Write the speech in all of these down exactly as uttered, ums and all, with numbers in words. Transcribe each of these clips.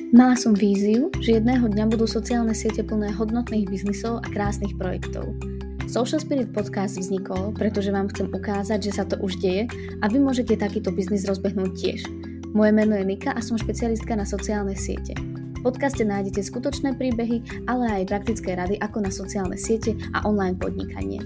Mala som víziu, že jedného dňa budú sociálne siete plné hodnotných biznisov a krásnych projektov. Social Spirit podcast vznikol, pretože vám chcem ukázať, že sa to už deje a vy môžete takýto biznis rozbehnúť tiež. Moje meno je Nika a som špecialistka na sociálne siete. V podcaste nájdete skutočné príbehy, ale aj praktické rady ako na sociálne siete a online podnikanie.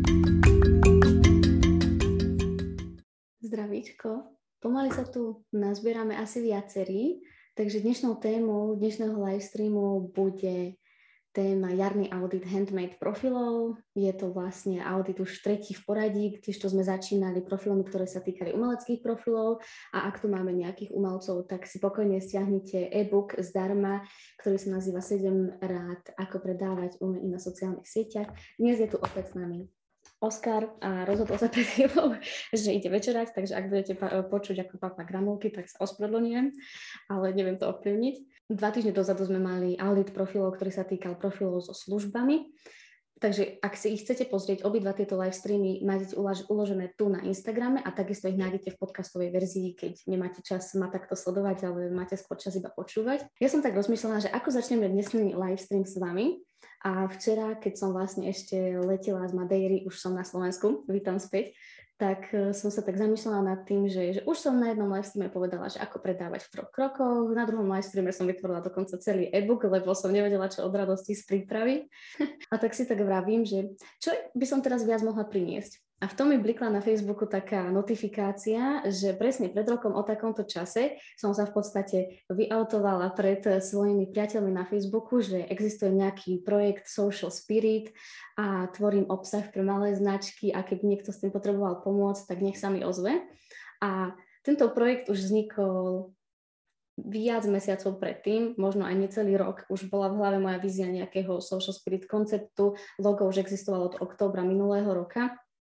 Zdravíčko, pomaly sa tu nazbierame asi viacerí. Takže dnešnou témou dnešného livestreamu bude téma jarný audit handmade profilov. Je to vlastne audit už tretí v poradí, tiež to sme začínali profilmi, ktoré sa týkali umeleckých profilov a ak tu máme nejakých umelcov, tak si pokojne stiahnite e-book zdarma, ktorý sa nazýva sedem rád, ako predávať umenie na sociálnych sieťach. Dnes je tu opäť s nami Oskar a rozhodol sa pred chvíľou, že ide večerať, takže ak budete pa- počuť ako papa granulky, tak sa ospravedlňujem, ale neviem to ovplyvniť. Dva týždne dozadu sme mali audit profilov, ktorý sa týkal profilov so službami, takže ak si ich chcete pozrieť, obidva tieto live streamy máte ulož- uložené tu na Instagrame a takisto ich nájdete v podcastovej verzii, keď nemáte čas ma takto sledovať, ale máte skôr čas iba počúvať. Ja som tak rozmýšľala, že ako začneme dnešný live stream s vami. A včera, keď som vlastne ešte letela z Madeiry, už som na Slovensku, vítam späť, tak som sa tak zamýšľala nad tým, že, že už som na jednom livestreame povedala, že ako predávať v troch krokoch, na druhom livestreame som vytvorila dokonca celý e-book, lebo som nevedela, čo od radosti z prípravy. A tak si tak vravím, že čo by som teraz viac mohla priniesť. A v tom mi blikla na Facebooku taká notifikácia, že presne pred rokom o takomto čase som sa v podstate vyautovala pred svojimi priateľmi na Facebooku, že existuje nejaký projekt Social Spirit a tvorím obsah pre malé značky a keď niekto s tým potreboval pomôcť, tak nech sa mi ozve. A tento projekt už vznikol viac mesiacov predtým, možno aj necelý rok, už bola v hlave moja vízia nejakého Social Spirit konceptu, logo už existovalo od októbra minulého roka.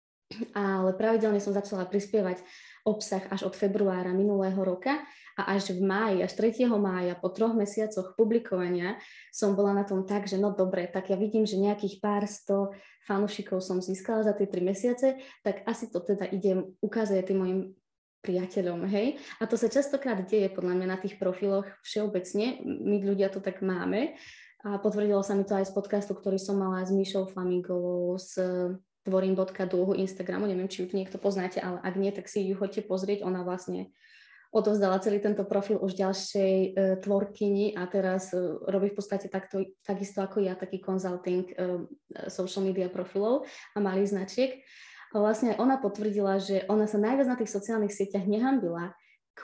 Ale pravidelne som začala prispievať obsah až od februára minulého roka a až v máji, až tretieho mája, po troch mesiacoch publikovania som bola na tom tak, že no dobre, tak ja vidím, že nejakých pár sto fanúšikov som získala za tie tri mesiace, tak asi to teda idem ukázať tým mojim priateľom, hej. A to sa častokrát deje podľa mňa na tých profiloch všeobecne, my ľudia to tak máme a potvrdilo sa mi to aj z podcastu, ktorý som mala s Míšou Flamingovou, s tvorím bodka dlhu Instagramu, neviem, či ju tu niekto poznáte, ale ak nie, tak si ju choďte pozrieť, ona vlastne odovzdala celý tento profil už ďalšej e, tvorkyni a teraz e, robí v podstate takto, takisto ako ja, taký consulting e, social media profilov a malých značiek. A vlastne ona potvrdila, že ona sa najviac na tých sociálnych sieťach nehanbila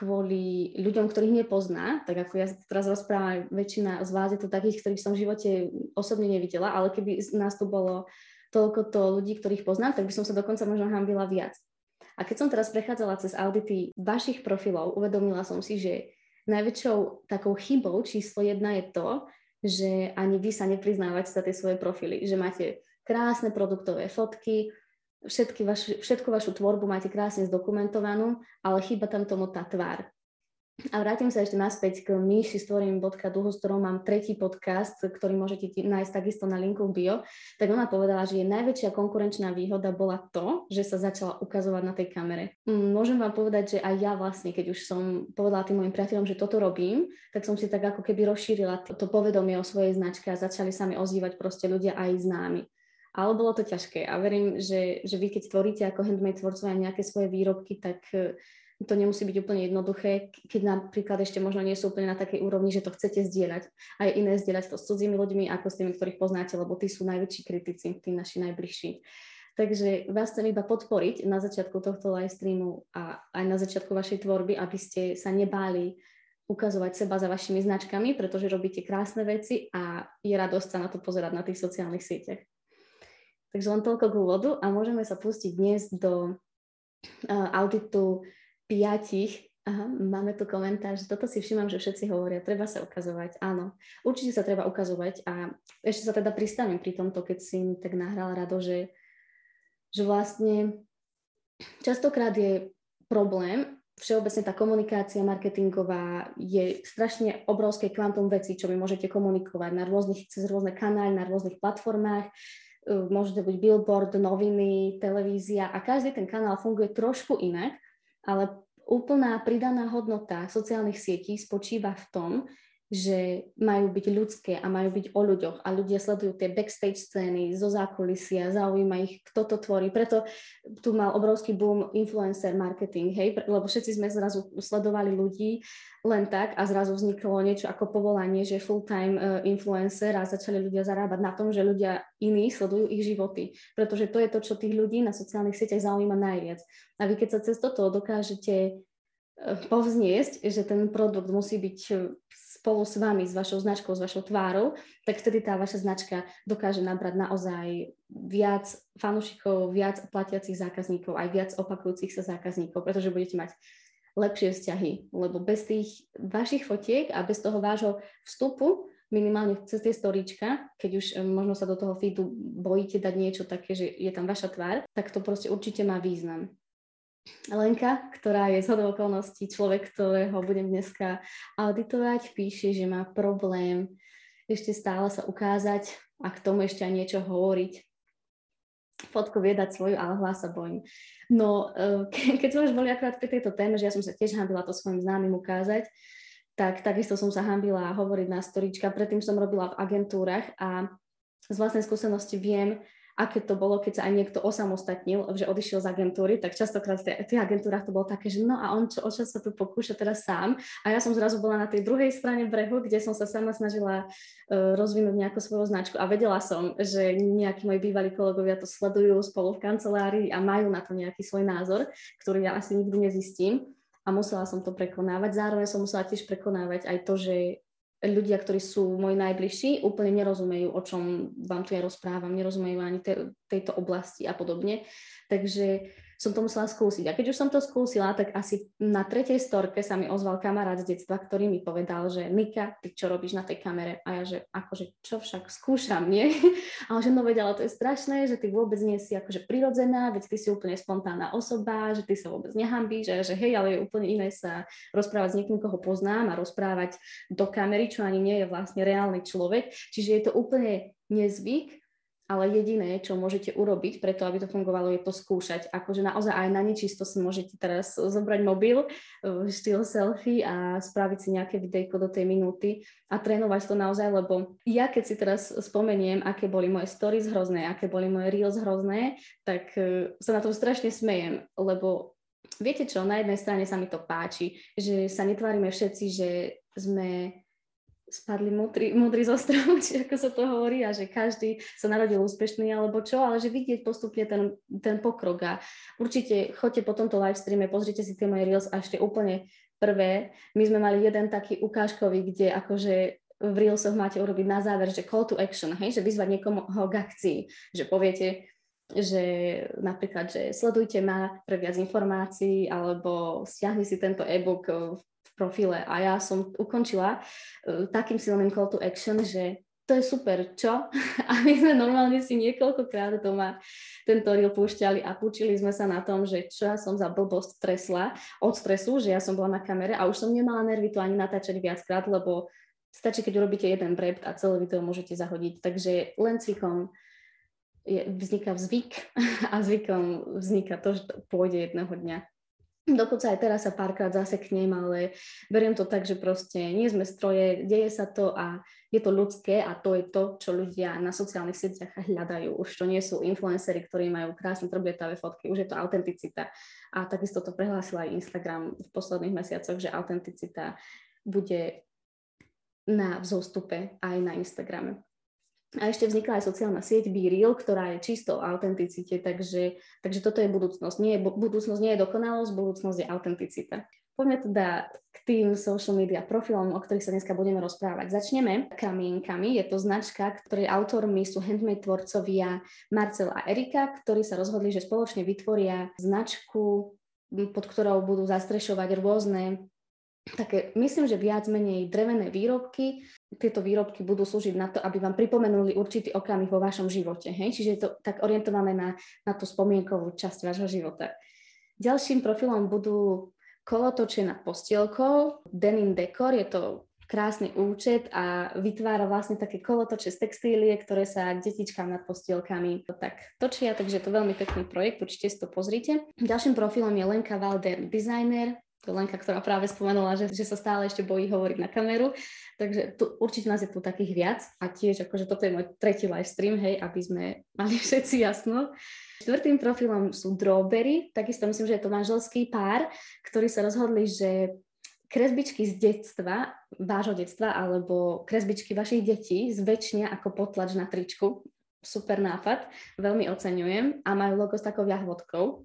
kvôli ľuďom, ktorých nepozná, tak ako ja teraz rozprávam, väčšina z vás je to takých, ktorých som v živote osobne nevidela, ale keby nás tu bolo toľko to ľudí, ktorých poznám, tak by som sa dokonca možno hanbila viac. A keď som teraz prechádzala cez audity vašich profilov, uvedomila som si, že najväčšou takou chybou číslo jedna je to, že ani vy sa nepriznávate za tie svoje profily, že máte krásne produktové fotky, všetky vaš, všetku vašu tvorbu máte krásne zdokumentovanú, ale chýba tam tomu tá tvár. A vrátim sa ešte naspäť k Míši s tvorím bodka dlhu, s ktorou mám tretí podcast, ktorý môžete nájsť takisto na linku v bio, tak ona povedala, že jej najväčšia konkurenčná výhoda bola to, že sa začala ukazovať na tej kamere. Môžem vám povedať, že aj ja vlastne, keď už som povedala tým mojim priateľom, že toto robím, tak som si tak ako keby rozšírila to povedomie o svojej značke a začali sa mi ozývať proste ľudia aj známi. Ale bolo to ťažké a verím, že, že vy keď tvoríte ako handmade tvorcovia nejaké svoje výrobky, tak to nemusí byť úplne jednoduché, keď napríklad ešte možno nie sú úplne na takej úrovni, že to chcete zdieľať. A je iné zdieľať to s cudzími ľuďmi, ako s tými, ktorých poznáte, lebo tí sú najväčší kritici, tí naši najbližší. Takže vás chcem iba podporiť na začiatku tohto live streamu a aj na začiatku vašej tvorby, aby ste sa nebáli ukazovať seba za vašimi značkami, pretože robíte krásne veci a je radosť sa na to pozerať na tých sociálnych sieťach. Takže len toľko k úvodu a môžeme sa pustiť dnes do uh, auditu piatich. Aha, máme tu komentár, že toto si všímam, že všetci hovoria, treba sa ukazovať. Áno, určite sa treba ukazovať a ešte sa teda pristavím pri tomto, keď si mi tak nahrala Rado, že, že vlastne častokrát je problém, všeobecne tá komunikácia marketingová je strašne obrovské kvantum vecí, čo vy môžete komunikovať na rôznych, cez rôzne kanály, na rôznych platformách. Môže to byť billboard, noviny, televízia a každý ten kanál funguje trošku inak, ale úplná pridaná hodnota sociálnych sietí spočíva v tom, že majú byť ľudské a majú byť o ľuďoch a ľudia sledujú tie backstage scény zo zákulisia, zaujíma ich, kto to tvorí. Preto tu mal obrovský boom influencer marketing, hej, lebo všetci sme zrazu sledovali ľudí len tak a zrazu vzniklo niečo ako povolanie, že full-time influencer a začali ľudia zarábať na tom, že ľudia iní sledujú ich životy, pretože to je to, čo tých ľudí na sociálnych sieťach zaujíma najviac. A vy keď sa cez toto dokážete povzniesť, že ten produkt musí byť spolu s vami, s vašou značkou, s vašou tvárou, tak vtedy tá vaša značka dokáže nabrať naozaj viac fanúšikov, viac platiacich zákazníkov, aj viac opakujúcich sa zákazníkov, pretože budete mať lepšie vzťahy, lebo bez tých vašich fotiek a bez toho vášho vstupu, minimálne cez tie storíčka, keď už možno sa do toho feedu bojíte dať niečo také, že je tam vaša tvár, tak to proste určite má význam. Lenka, ktorá je zhodou okolností človek, ktorého budem dneska auditovať, píše, že má problém ešte stále sa ukázať a k tomu ešte aj niečo hovoriť. Fotku vie dať svoju, ale hlas sa bojím. No, ke- keď sme už boli akurát pri tejto téme, že ja som sa tiež hanbila to svojim známym ukázať, tak takisto som sa hanbila hovoriť na storíčka. Predtým som robila v agentúrach a z vlastnej skúsenosti viem, aké to bolo, keď sa aj niekto osamostatnil, že odišiel z agentúry, tak častokrát v tých agentúrach to bolo také, že no a on čo, o čo sa tu pokúša teraz sám. A ja som zrazu bola na tej druhej strane brehu, kde som sa sama snažila uh, rozvinúť nejakú svoju značku a vedela som, že nejakí moji bývalí kolegovia to sledujú spolu v kancelárii a majú na to nejaký svoj názor, ktorý ja asi nikdy nezistím a musela som to prekonávať. Zároveň som musela tiež prekonávať aj to, že ľudia, ktorí sú moji najbližší, úplne nerozumejú, o čom vám tu ja rozprávam, nerozumejú ani te, tejto oblasti a podobne. Takže som to musela skúsiť. A keď už som to skúsila, tak asi na tretej storke sa mi ozval kamarát z detstva, ktorý mi povedal, že Nika, ty čo robíš na tej kamere? A ja, že akože čo však skúšam, nie? Ale že no veď, ale to je strašné, že ty vôbec nie si akože prirodzená, veď ty si úplne spontánna osoba, že ty sa vôbec nehambíš, že, že hej, ale je úplne iné sa rozprávať s niekým, koho poznám a rozprávať do kamery, čo ani nie je vlastne reálny človek. Čiže je to úplne nezvyk, ale jediné, čo môžete urobiť preto, aby to fungovalo, je to skúšať. Akože naozaj aj na nečisto si môžete teraz zobrať mobil, štýl selfie a spraviť si nejaké videjko do tej minúty a trénovať to naozaj, lebo ja keď si teraz spomeniem, aké boli moje stories hrozné, aké boli moje reels hrozné, tak sa na to strašne smejem, lebo viete čo, na jednej strane sa mi to páči, že sa netvárime všetci, že sme spadli múdri, múdri zo stromu, či ako sa to hovorí, a že každý sa narodil úspešný alebo čo, ale že vidieť postupne ten, ten pokrok a určite choďte po tomto live streame, pozrite si tie moje reels a ešte úplne prvé. My sme mali jeden taký ukážkový, kde akože v reelsoch máte urobiť na záver, že call to action, hej, že vyzvať niekoho k akcii, že poviete, že napríklad, že sledujte ma pre viac informácií alebo stiahni si tento e-book v profile a ja som ukončila uh, takým silným call to action, že to je super, čo? A my sme normálne si niekoľkokrát doma tento reel púšťali a učili sme sa na tom, že čo ja som za blbosť tresla od stresu, že ja som bola na kamere a už som nemala nervy to ani natáčať viackrát, lebo stačí, keď urobíte jeden brept a celé video môžete zahodiť. Takže len cvikom je, vzniká zvyk a zvykom vzniká to, že to pôjde jedného dňa. Dokonca aj teraz sa párkrát zaseknem, ale beriem to tak, že proste nie sme stroje, deje sa to a je to ľudské a to je to, čo ľudia na sociálnych sieťach hľadajú. Už to nie sú influenceri, ktorí majú krásne trblietavé fotky, už je to autenticita. A takisto to prehlásil aj Instagram v posledných mesiacoch, že autenticita bude na vzostupe aj na Instagrame. A ešte vznikla aj sociálna sieť BeReal, ktorá je čisto o autenticite, takže, takže toto je budúcnosť. Nie je, budúcnosť nie je dokonalosť, budúcnosť je autenticita. Poďme teda k tým social media profilom, o ktorých sa dneska budeme rozprávať. Začneme Kamienkami. Je to značka, ktorej autormi sú handmade tvorcovia Marcel a Erika, ktorí sa rozhodli, že spoločne vytvoria značku, pod ktorou budú zastrešovať rôzne také, myslím, že viac menej drevené výrobky. Tieto výrobky budú slúžiť na to, aby vám pripomenuli určitý okamih vo vašom živote. Hej? Čiže je to tak orientované na, na tú spomienkovú časť vášho života. Ďalším profilom budú kolotoče nad postielkou. Denim Decor, je to krásny účet a vytvára vlastne také kolotoče z textílie, ktoré sa detičkám nad postielkami tak točia, takže je to veľmi pekný projekt, určite si to pozrite. Ďalším profilom je Lenka Valder, designer. To je Lenka, ktorá práve spomenula, že, že sa stále ešte bojí hovoriť na kameru. Takže tu, určite nás je tu takých viac. A tiež, akože toto je môj tretí live stream, hej, aby sme mali všetci jasno. Štvrtým profilom sú Drawberry. Takisto myslím, že je to manželský pár, ktorí sa rozhodli, že kresbičky z detstva, vášho detstva, alebo kresbičky vašich detí zväčšnia ako potlač na tričku. Super nápad, veľmi oceňujem. A majú logo s takou jahvodkou.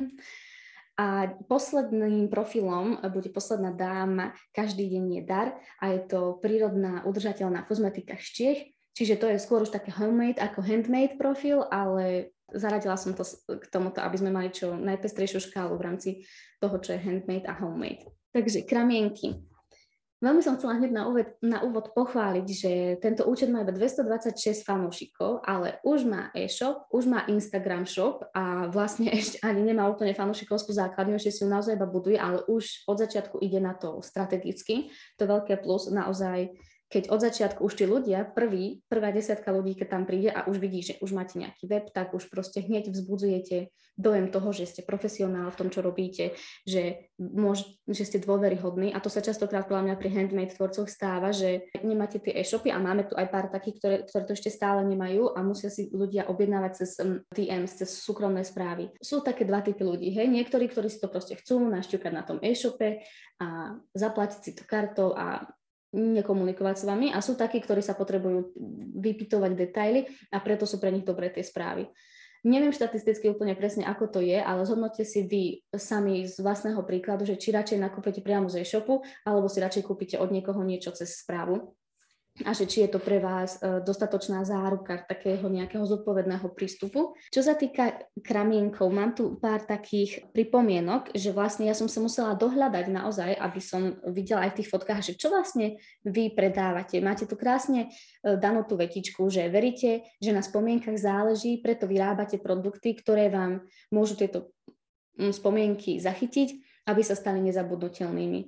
A posledným profilom bude posledná dáma, každý deň je dar a je to prírodná udržateľná kozmetika z Čiech, čiže to je skôr už také homemade ako handmade profil, ale zaradila som to k tomuto, aby sme mali čo najpestrejšiu škálu v rámci toho, čo je handmade a homemade. Takže kramienky. Veľmi som chcela hneď na úvod, na úvod pochváliť, že tento účet má iba dvestodvadsaťšesť fanúšikov, ale už má e-shop, už má Instagram shop a vlastne ešte ani nemá úplne fanúšikovskú základňu, ešte si ju naozaj iba buduje, ale už od začiatku ide na to strategicky. To je veľké plus, naozaj, keď od začiatku už tí ľudia, prvý, prvá desiatka ľudí, keď tam príde a už vidí, že už máte nejaký web, tak už proste hneď vzbudzujete dojem toho, že ste profesionál v tom, čo robíte, že, môž, že ste dôveryhodní. A to sa častokrát podľa mňa pri handmade tvorcoch stáva, že nemáte tie e-shopy a máme tu aj pár takých, ktoré, ktoré to ešte stále nemajú a musia si ľudia objednávať cez dé ems, cez súkromné správy. Sú také dva typy ľudí, hej, niektorí, ktorí si to proste chcú našťukať na tom e-shope a zaplatiť si to kartou a nekomunikovať s vami a sú takí, ktorí sa potrebujú vypytovať detaily a preto sú pre nich dobré tie správy. Neviem štatisticky úplne presne, ako to je, ale zhodnote si vy sami z vlastného príkladu, že či radšej nakúpite priamo z e-shopu, alebo si radšej kúpite od niekoho niečo cez správu. A že či je to pre vás dostatočná záruka takého nejakého zodpovedného prístupu. Čo sa týka kramienkov, mám tu pár takých pripomienok, že vlastne ja som sa musela dohľadať naozaj, aby som videla aj v tých fotkách, že čo vlastne vy predávate. Máte tu krásne danú tú vetičku, že veríte, že na spomienkach záleží, preto vyrábate produkty, ktoré vám môžu tieto spomienky zachytiť, aby sa stali nezabudnutelnými.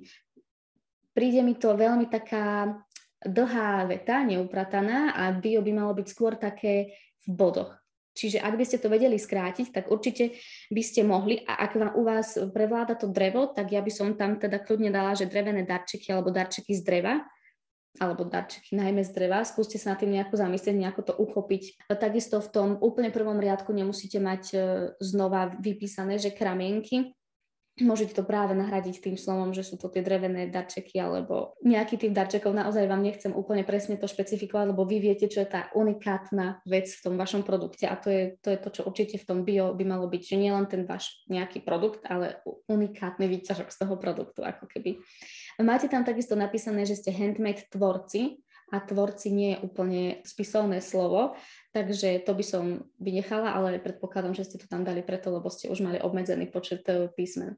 Príde mi to veľmi taká dlhá veta, neuprataná a bio by malo byť skôr také v bodoch. Čiže ak by ste to vedeli skrátiť, tak určite by ste mohli a ak vám u vás prevláda to drevo, tak ja by som tam teda kľudne dala, že drevené darčeky alebo darčeky z dreva, alebo darčeky najmä z dreva, skúste sa na tým nejako zamyslieť, nejako to uchopiť. A takisto v tom úplne prvom riadku nemusíte mať znova vypísané, že kramienky. Môžete to práve nahradiť tým slovom, že sú to tie drevené darčeky alebo nejaký typ darčekov. Naozaj vám nechcem úplne presne to špecifikovať, lebo vy viete, čo je tá unikátna vec v tom vašom produkte a to je to, je to čo určite v tom bio by malo byť, že nie len ten váš nejaký produkt, ale unikátny výťažok z toho produktu, ako keby. Máte tam takisto napísané, že ste handmade tvorci a tvorci nie je úplne spisovné slovo, takže to by som vynechala, ale predpokladám, že ste to tam dali preto, lebo ste už mali obmedzený počet písmen.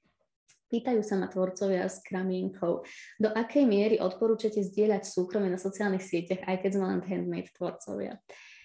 Pýtajú sa ma tvorcovia s kramienkou, do akej miery odporúčate zdieľať súkromie na sociálnych sieťach, aj keď sme len handmade tvorcovia?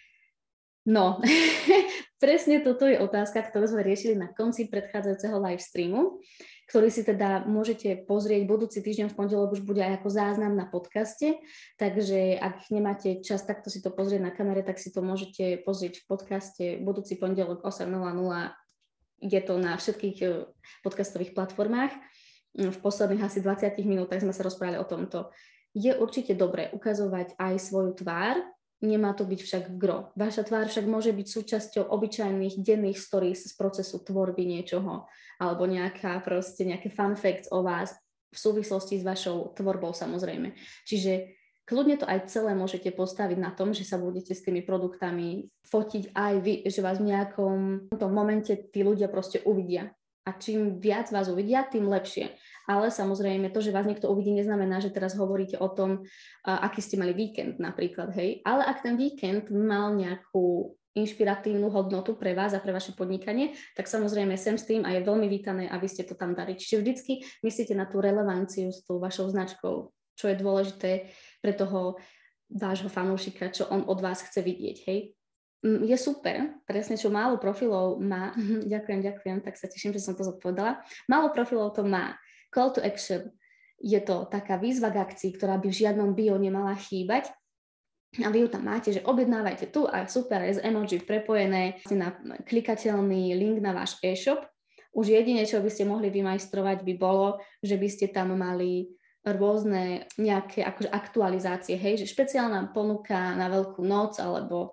No, presne toto je otázka, ktorú sme riešili na konci predchádzajúceho live streamu, ktorý si teda môžete pozrieť budúci týždeň v pondelok, už bude aj ako záznam na podcaste, takže ak nemáte čas takto si to pozrieť na kamere, tak si to môžete pozrieť v podcaste budúci pondelok osem nula nula. Je to na všetkých podcastových platformách. V posledných asi dvadsiatich minútach sme sa rozprávali o tomto. Je určite dobré ukazovať aj svoju tvár, nemá to byť však gro. Vaša tvár však môže byť súčasťou obyčajných denných stories z procesu tvorby niečoho, alebo nejaká proste nejaké fun facts o vás v súvislosti s vašou tvorbou samozrejme. Čiže kľudne to aj celé môžete postaviť na tom, že sa budete s tými produktami fotiť aj vy, že vás v nejakom tom momente tí ľudia proste uvidia. A čím viac vás uvidia, tým lepšie. Ale samozrejme to, že vás niekto uvidí, neznamená, že teraz hovoríte o tom, aký ste mali víkend napríklad, hej. Ale ak ten víkend mal nejakú inšpiratívnu hodnotu pre vás a pre vaše podnikanie, tak samozrejme sem s tým a je veľmi vítané, aby ste to tam dali. Čiže vždycky myslíte na tú relevanciu s tou vašou značkou, čo je dôležité pre toho vášho fanúšika, čo on od vás chce vidieť, hej. Je super, presne čo málo profilov má, ďakujem, ďakujem, tak sa teším, že som to zodpovedala, málo profilov to má. Call to action, je to taká výzva k akcii, ktorá by v žiadnom bio nemala chýbať a vy ju tam máte, že objednávajte tu a super, je z emoji prepojené na klikateľný link na váš e-shop Už jedine, čo by ste mohli vymajstrovať, by bolo, že by ste tam mali rôzne nejaké akože aktualizácie, hej, že špeciálna ponuka na Veľkú noc alebo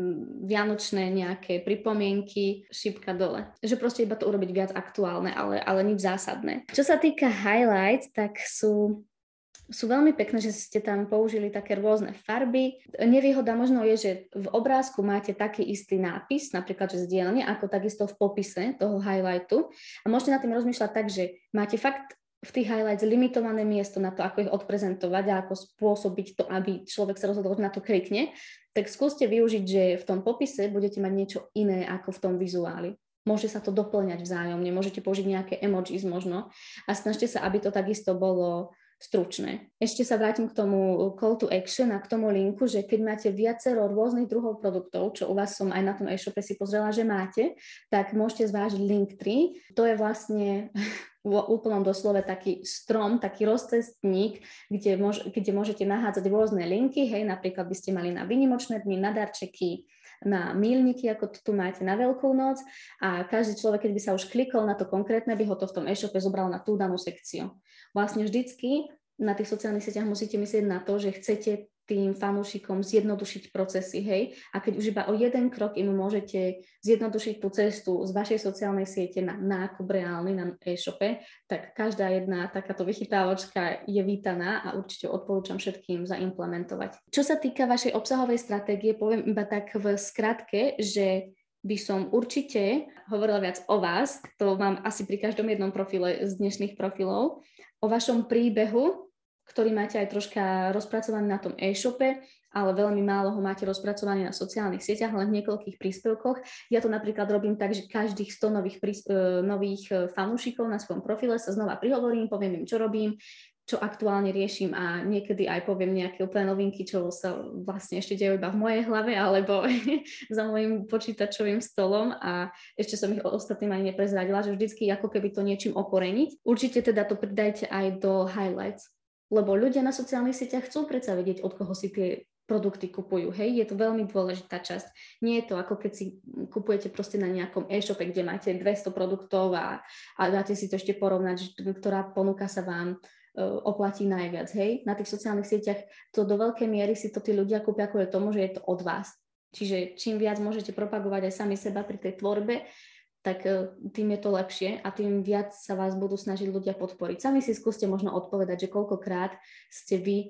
vianočné nejaké pripomienky, šipka dole. Že proste iba to urobiť viac aktuálne, ale, ale nič zásadné. Čo sa týka highlights, tak sú, sú veľmi pekné, že ste tam použili také rôzne farby. Nevýhoda možno je, že v obrázku máte taký istý nápis, napríklad, že zdieľanie, ako takisto v popise toho highlightu. A môžete nad tým rozmýšľať tak, že máte fakt v tých highlights limitované miesto na to, ako ich odprezentovať a ako spôsobiť to, aby človek sa rozhodol, že na to klikne, tak skúste využiť, že v tom popise budete mať niečo iné ako v tom vizuáli. Môže sa to doplňať vzájomne, môžete použiť nejaké emojis možno a snažte sa, aby to takisto bolo stručné. Ešte sa vrátim k tomu call to action a k tomu linku, že keď máte viacero rôznych druhov produktov, čo u vás som aj na tom e-shope si pozrela, že máte, tak môžete zvážiť Linktree. To je vlastne v úplnom doslove taký strom, taký rozcestník, kde, môž, kde môžete nahádzať rôzne linky, hej, napríklad by ste mali na výnimočné dni, na darčeky, na míľniky, ako to tu máte na Veľkú noc a každý človek, keď by sa už klikol na to konkrétne, by ho to v tom e-shope zobral na tú danú sekciu. Vlastne vždycky na tých sociálnych sieťach musíte myslieť na to, že chcete tým fanúšikom zjednodušiť procesy, hej? A keď už iba o jeden krok im môžete zjednodušiť tú cestu z vašej sociálnej siete na nákup reálny na e-shope, tak každá jedna takáto vychytávočka je vítaná a určite odporúčam všetkým zaimplementovať. Čo sa týka vašej obsahovej stratégie, poviem iba tak v skratke, že by som určite hovorila viac o vás, to mám asi pri každom jednom profile z dnešných profilov, o vašom príbehu, ktorý máte aj troška rozpracovaný na tom e-shope, ale veľmi málo ho máte rozpracovaný na sociálnych sieťach, len v niekoľkých príspevkoch. Ja to napríklad robím tak, že každých sto nových, prís- nových fanúšikov na svojom profile sa znova prihovorím, poviem im, čo robím, čo aktuálne riešim a niekedy aj poviem nejaké úplne novinky, čo sa vlastne ešte dejú iba v mojej hlave alebo za môjim počítačovým stolom a ešte som ich ostatným ani neprezradila, že vždycky ako keby to niečím okoreniť. Určite teda to pridajte aj do highlights. Lebo ľudia na sociálnych sieťach chcú predsa vedieť, od koho si tie produkty kupujú. Hej, je to veľmi dôležitá časť. Nie je to ako keď si kupujete proste na nejakom e-shope, kde máte dvesto produktov a, a dáte si to ešte porovnať, ktorá ponuka sa vám uh, oplatí najviac. Hej, na tých sociálnych sieťach to do veľkej miery si to tí ľudia kúpia kvôli tomu, že je to od vás. Čiže čím viac môžete propagovať aj sami seba pri tej tvorbe, tak tým je to lepšie a tým viac sa vás budú snažiť ľudia podporiť. Sami si skúste možno odpovedať, že koľkokrát ste vy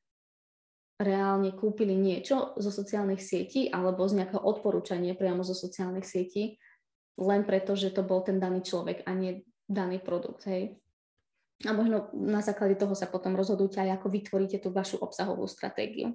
reálne kúpili niečo zo sociálnych sietí alebo z nejakého odporúčania priamo zo sociálnych sietí, len preto, že to bol ten daný človek a nie daný produkt. Hej. A možno na základe toho sa potom rozhodujte aj, ako vytvoríte tú vašu obsahovú stratégiu.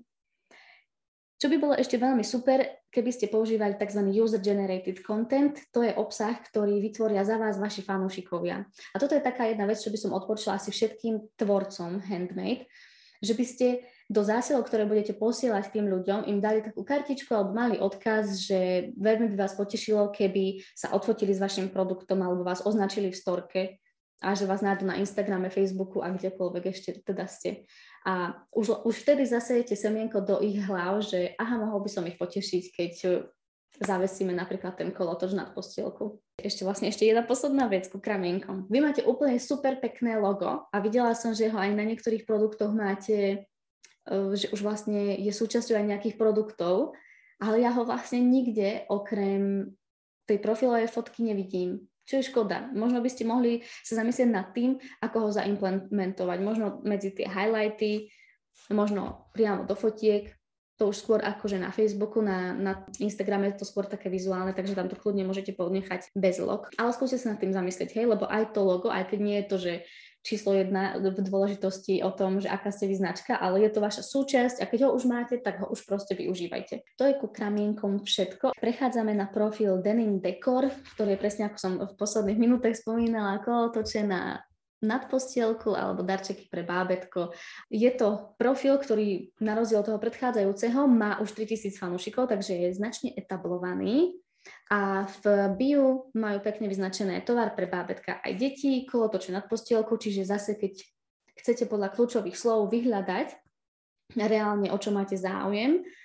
Čo by bolo ešte veľmi super, keby ste používali tzv. User-generated content, to je obsah, ktorý vytvoria za vás vaši fanúšikovia. A toto je taká jedna vec, čo by som odporúčala asi všetkým tvorcom handmade, že by ste do zásielok, ktoré budete posielať tým ľuďom, im dali takú kartičku alebo mali odkaz, že veľmi by vás potešilo, keby sa odfotili s vašim produktom alebo vás označili v storke a že vás nájdu na Instagrame, Facebooku a kdekoľvek ešte teda ste. A už, už vtedy zasejete semienko do ich hlav, že aha, mohol by som ich potešiť, keď zavesíme napríklad ten kolotoč nad postielku. Ešte vlastne ešte jedna posledná vec ku kramienkom. Vy máte úplne super pekné logo a videla som, že ho aj na niektorých produktoch máte, že už vlastne je súčasťou aj nejakých produktov, ale ja ho vlastne nikde okrem tej profilovej fotky nevidím. Čo je škoda. Možno by ste mohli sa zamyslieť nad tým, ako ho zaimplementovať. Možno medzi tie highlighty, možno priamo do fotiek. To už skôr akože na Facebooku, na, na Instagrame je to skôr také vizuálne, takže tam to kľudne môžete ponechať bez log. Ale skúste sa nad tým zamyslieť, hej, lebo aj to logo, aj keď nie je to, že číslo jedna v dôležitosti o tom, že aká ste vy značka, ale je to vaša súčasť a keď ho už máte, tak ho už proste využívajte. To je ku kramienkom všetko. Prechádzame na profil Denim Decor, ktorý je presne ako som v posledných minútach spomínala, kolotoče na nadpostielku alebo darčeky pre bábätko. Je to profil, ktorý na rozdiel toho predchádzajúceho má už tritisíc fanúšikov, takže je značne etablovaný. A v bio majú pekne vyznačené tovar pre bábätka aj deti, kolotoče nad postielku, čiže zase keď chcete podľa kľúčových slov vyhľadať reálne, o čo máte záujem,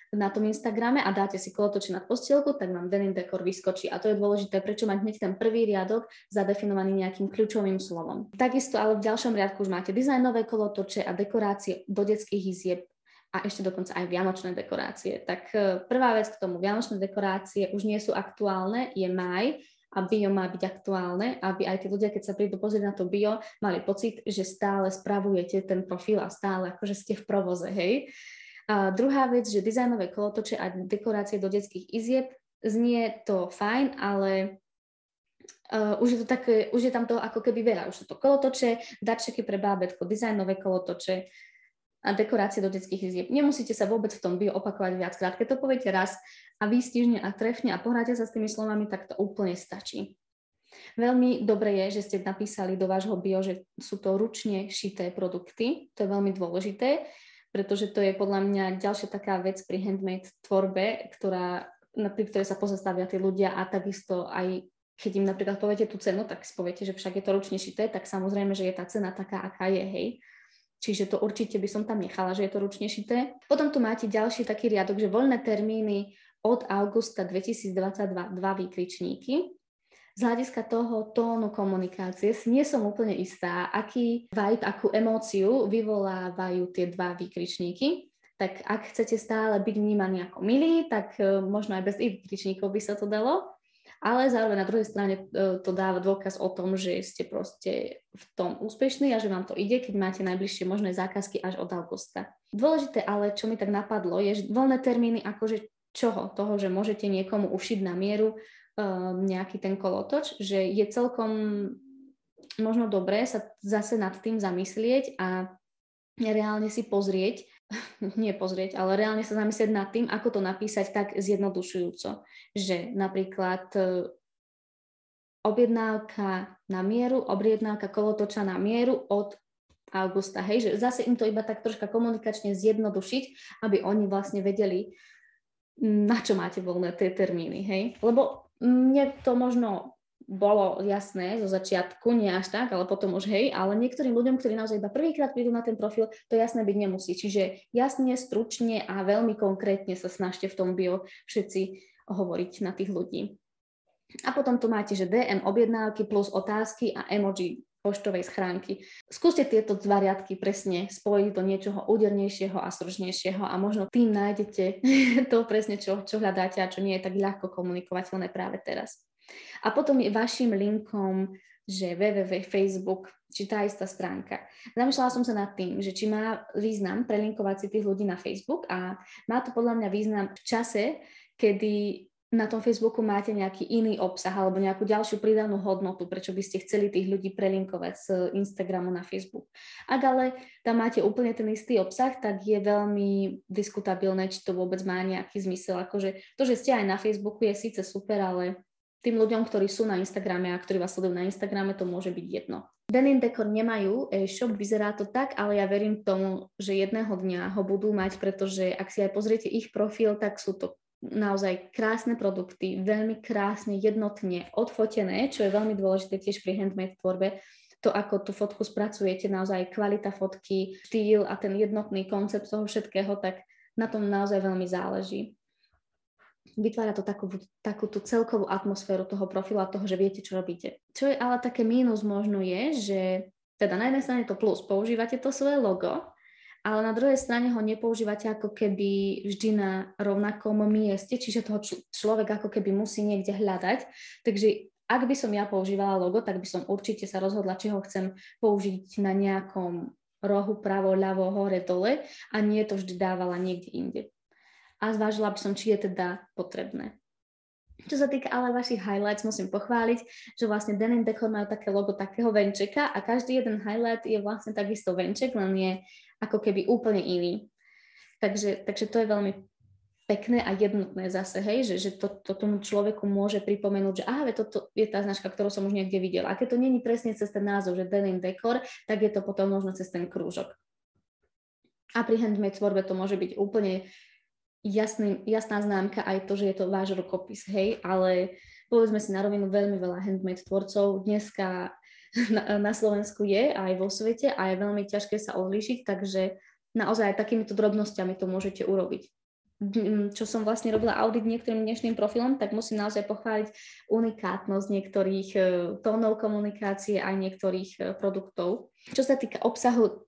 na tom Instagrame a dáte si kolotoče nad postielku, tak vám denim dekor vyskočí. A to je dôležité, prečo mať hneď ten prvý riadok zadefinovaný nejakým kľúčovým slovom. Takisto ale v ďalšom riadku už máte dizajnové kolotoče a dekorácie do detských izieb a ešte dokonca aj vianočné dekorácie. Tak prvá vec k tomu, vianočné dekorácie už nie sú aktuálne, je máj a bio má byť aktuálne, aby aj tí ľudia, keď sa prídu pozrieť na to bio, mali pocit, že stále spravujete ten profil a stále akože ste v provoze, hej. A druhá vec, že dizajnové kolotoče a dekorácie do detských izieb, znie to fajn, ale Uh, už je to také, už je tam toho ako keby veľa. Už sú to kolotoče, darčeky pre bábätko, dizajnové kolotoče a dekorácie do detských izieb. Nemusíte sa vôbec v tom bio opakovať viackrát. Keď to poviete raz a výstižne a trefne a pohráte sa s tými slovami, tak to úplne stačí. Veľmi dobre je, že ste napísali do vášho bio, že sú to ručne šité produkty. To je veľmi dôležité, pretože to je podľa mňa ďalšia taká vec pri handmade tvorbe, ktorá, pri ktorej sa pozastavia tí ľudia a takisto aj keď im napríklad poviete tú cenu, tak si poviete, že však je to ručne šité, tak samozrejme, že je tá cena taká, aká je, hej. Čiže to určite by som tam nechala, že je to ručne šité. Potom tu máte ďalší taký riadok, že voľné termíny od augusta dvetisícdvadsaťdva, dva výkričníky. Z hľadiska toho tónu komunikácie si nie som úplne istá, aký vibe, akú emóciu vyvolávajú tie dva výkričníky. Tak ak chcete stále byť vnímaní ako milí, tak možno aj bez výkričníkov by sa to dalo. Ale zároveň na druhej strane to dáva dôkaz o tom, že ste proste v tom úspešní a že vám to ide, keď máte najbližšie možné zákazky až od augusta. Dôležité ale, čo mi tak napadlo, je, že voľné termíny akože čoho? Toho, že môžete niekomu ušiť na mieru um, nejaký ten kolotoč, že je celkom možno dobré sa zase nad tým zamyslieť a reálne si pozrieť, nie pozrieť, ale reálne sa zamyslieť nad tým, ako to napísať tak zjednodušujúco, že napríklad objednávka na mieru, objednávka kolotoča na mieru od augusta, hej, že zase im to iba tak troška komunikačne zjednodušiť, aby oni vlastne vedeli, na čo máte voľné tie termíny, hej, lebo mne to možno bolo jasné zo začiatku, nie až tak, ale potom už hej, ale niektorým ľuďom, ktorí naozaj iba prvýkrát prídu na ten profil, to jasné byť nemusí. Čiže jasne, stručne a veľmi konkrétne sa snažte v tom bio všetci hovoriť na tých ľudí. A potom tu máte, že dé em objednávky plus otázky a emoji poštovej schránky. Skúste tieto dva riadky presne spojiť do niečoho údernejšieho a stručnejšieho a možno tým nájdete to presne, čo, čo hľadáte a čo nie je tak ľahko komunikovateľné práve teraz. A potom je vašim linkom, že www Facebook, či tá istá stránka. Zamýšľala som sa nad tým, že či má význam prelinkovať si tých ľudí na Facebook a má to podľa mňa význam v čase, kedy na tom Facebooku máte nejaký iný obsah alebo nejakú ďalšiu pridanú hodnotu, prečo by ste chceli tých ľudí prelinkovať z Instagramu na Facebook. Ak ale tam máte úplne ten istý obsah, tak je veľmi diskutabilné, či to vôbec má nejaký zmysel. Akože to, že ste aj na Facebooku je síce super, ale tým ľuďom, ktorí sú na Instagrame a ktorí vás sledujú na Instagrame, to môže byť jedno. Denim Decor nemajú e-shop, vyzerá to tak, ale ja verím tomu, že jedného dňa ho budú mať, pretože ak si aj pozriete ich profil, tak sú to naozaj krásne produkty, veľmi krásne, jednotne odfotené, čo je veľmi dôležité tiež pri handmade tvorbe. To, ako tú fotku spracujete, naozaj kvalita fotky, štýl a ten jednotný koncept toho všetkého, tak na tom naozaj veľmi záleží. Vytvára to takú, takú tú celkovú atmosféru toho profilu a toho, že viete, čo robíte. Čo je ale také mínus možno je, že teda na jednej strane to plus, používate to svoje logo, ale na druhej strane ho nepoužívate ako keby vždy na rovnakom mieste, čiže toho č- človek ako keby musí niekde hľadať. Takže ak by som ja používala logo, tak by som určite sa rozhodla, či ho chcem použiť na nejakom rohu pravo, ľavo, hore, dole a nie to vždy dávala niekde inde. A zvážila by som, či je teda potrebné. Čo sa týka ale vašich highlights, musím pochváliť, že vlastne Denim Decor majú také logo takého venčeka a každý jeden highlight je vlastne takisto venček, len je ako keby úplne iný. Takže, takže to je veľmi pekné a jednotné zase, hej, že, že to, to tomu človeku môže pripomenúť, že aha, toto je tá značka, ktorú som už niekde videla. A keď to nie je presne cez ten názov, že Denim Decor, tak je to potom možno cez ten krúžok. A pri handmade tvorbe to môže byť úplne Jasný, jasná známka aj to, že je to váš rukopis, hej, ale povedzme si na rovinu, veľmi veľa handmade tvorcov dneska na, na Slovensku je aj vo svete a je veľmi ťažké sa odlíšiť, takže naozaj takýmito drobnosťami to môžete urobiť. čo som vlastne robila audit niektorým dnešným profilom, tak musím naozaj pochváliť unikátnosť niektorých tónov komunikácie aj niektorých produktov. Čo sa týka obsahu,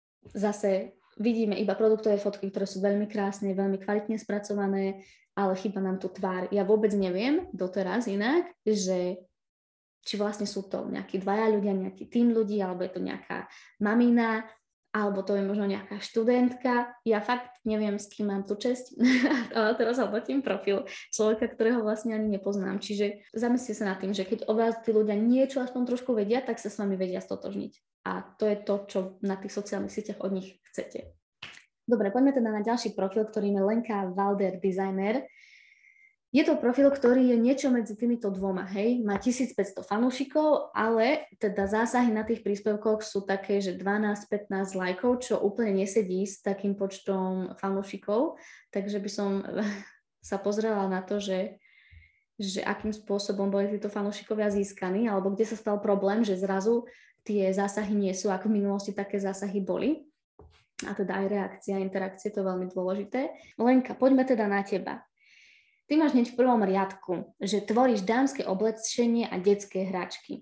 zase vidíme iba produktové fotky, ktoré sú veľmi krásne, veľmi kvalitne spracované, ale chýba nám tu tvár. Ja vôbec neviem doteraz inak, že či vlastne sú to nejakí dvaja ľudia, nejaký tím ľudí, alebo je to nejaká mamina, alebo to je možno nejaká študentka. Ja fakt neviem, s kým mám tú česť, ale teraz hodnotím profil človeka, ktorého vlastne ani nepoznám. Čiže zamyslite sa nad tým, že keď o vás tí ľudia niečo aspoň trošku vedia, tak sa s vami vedia stotožniť. A to je to, čo na tých sociálnych sieťach od nich chcete. Dobre, poďme teda na ďalší profil, ktorým je Lenka Walder Designer. Je to profil, ktorý je niečo medzi týmito dvoma, hej, má tisícpäťsto fanúšikov, ale teda zásahy na tých príspevkoch sú také, že dvanásť pätnásť lajkov, čo úplne nesedí s takým počtom fanúšikov, takže by som sa pozrela na to, že, že akým spôsobom boli títo fanúšikovia získaní, alebo kde sa stal problém, že zrazu tie zásahy nie sú, ako v minulosti také zásahy boli. A teda aj reakcia, interakcie, to je veľmi dôležité. Lenka, poďme teda na teba. Ty máš hneď v prvom riadku, že tvoríš dámske oblečenie a detské hračky.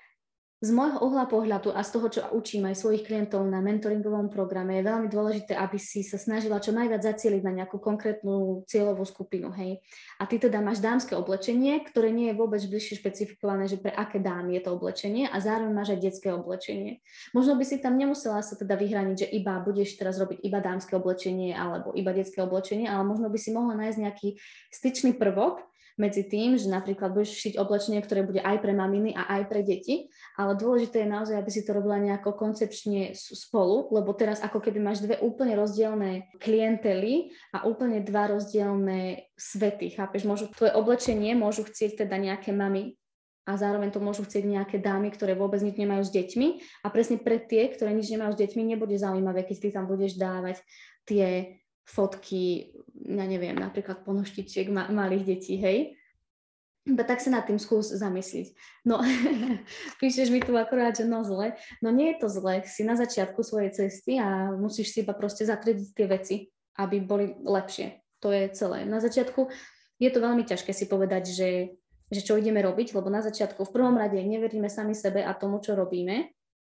Z môjho uhla pohľadu a z toho, čo učím aj svojich klientov na mentoringovom programe, je veľmi dôležité, aby si sa snažila čo najviac zacieliť na nejakú konkrétnu cieľovú skupinu, hej. A ty teda máš dámske oblečenie, ktoré nie je vôbec bližšie špecifikované, že pre aké dámy je to oblečenie, a zároveň máš aj detské oblečenie. Možno by si tam nemusela sa teda vyhraniť, že iba budeš teraz robiť iba dámske oblečenie alebo iba detské oblečenie, ale možno by si mohla nájsť nejaký styčný prvok medzi tým, že napríklad budeš šiť oblečenie, ktoré bude aj pre maminy a aj pre deti, ale dôležité je naozaj, aby si to robila nejako koncepčne spolu, lebo teraz ako keby máš dve úplne rozdielne klientely a úplne dva rozdielne svety, chápeš? Môžu, tvoje oblečenie môžu chcieť teda nejaké mamy a zároveň to môžu chcieť nejaké dámy, ktoré vôbec nič nemajú s deťmi, a presne pre tie, ktoré nič nemajú s deťmi, nebude zaujímavé, keď ty tam budeš dávať tie fotky, ja neviem, napríklad ponoštičiek ma- malých detí, hej? Iba tak sa nad tým skús zamysliť. No, píšeš mi tu akorát, že no zle. No nie je to zle, si na začiatku svojej cesty a musíš si iba proste zatriediť tie veci, aby boli lepšie. To je celé. Na začiatku je to veľmi ťažké si povedať, že, že čo ideme robiť, lebo na začiatku v prvom rade neveríme sami sebe a tomu, čo robíme,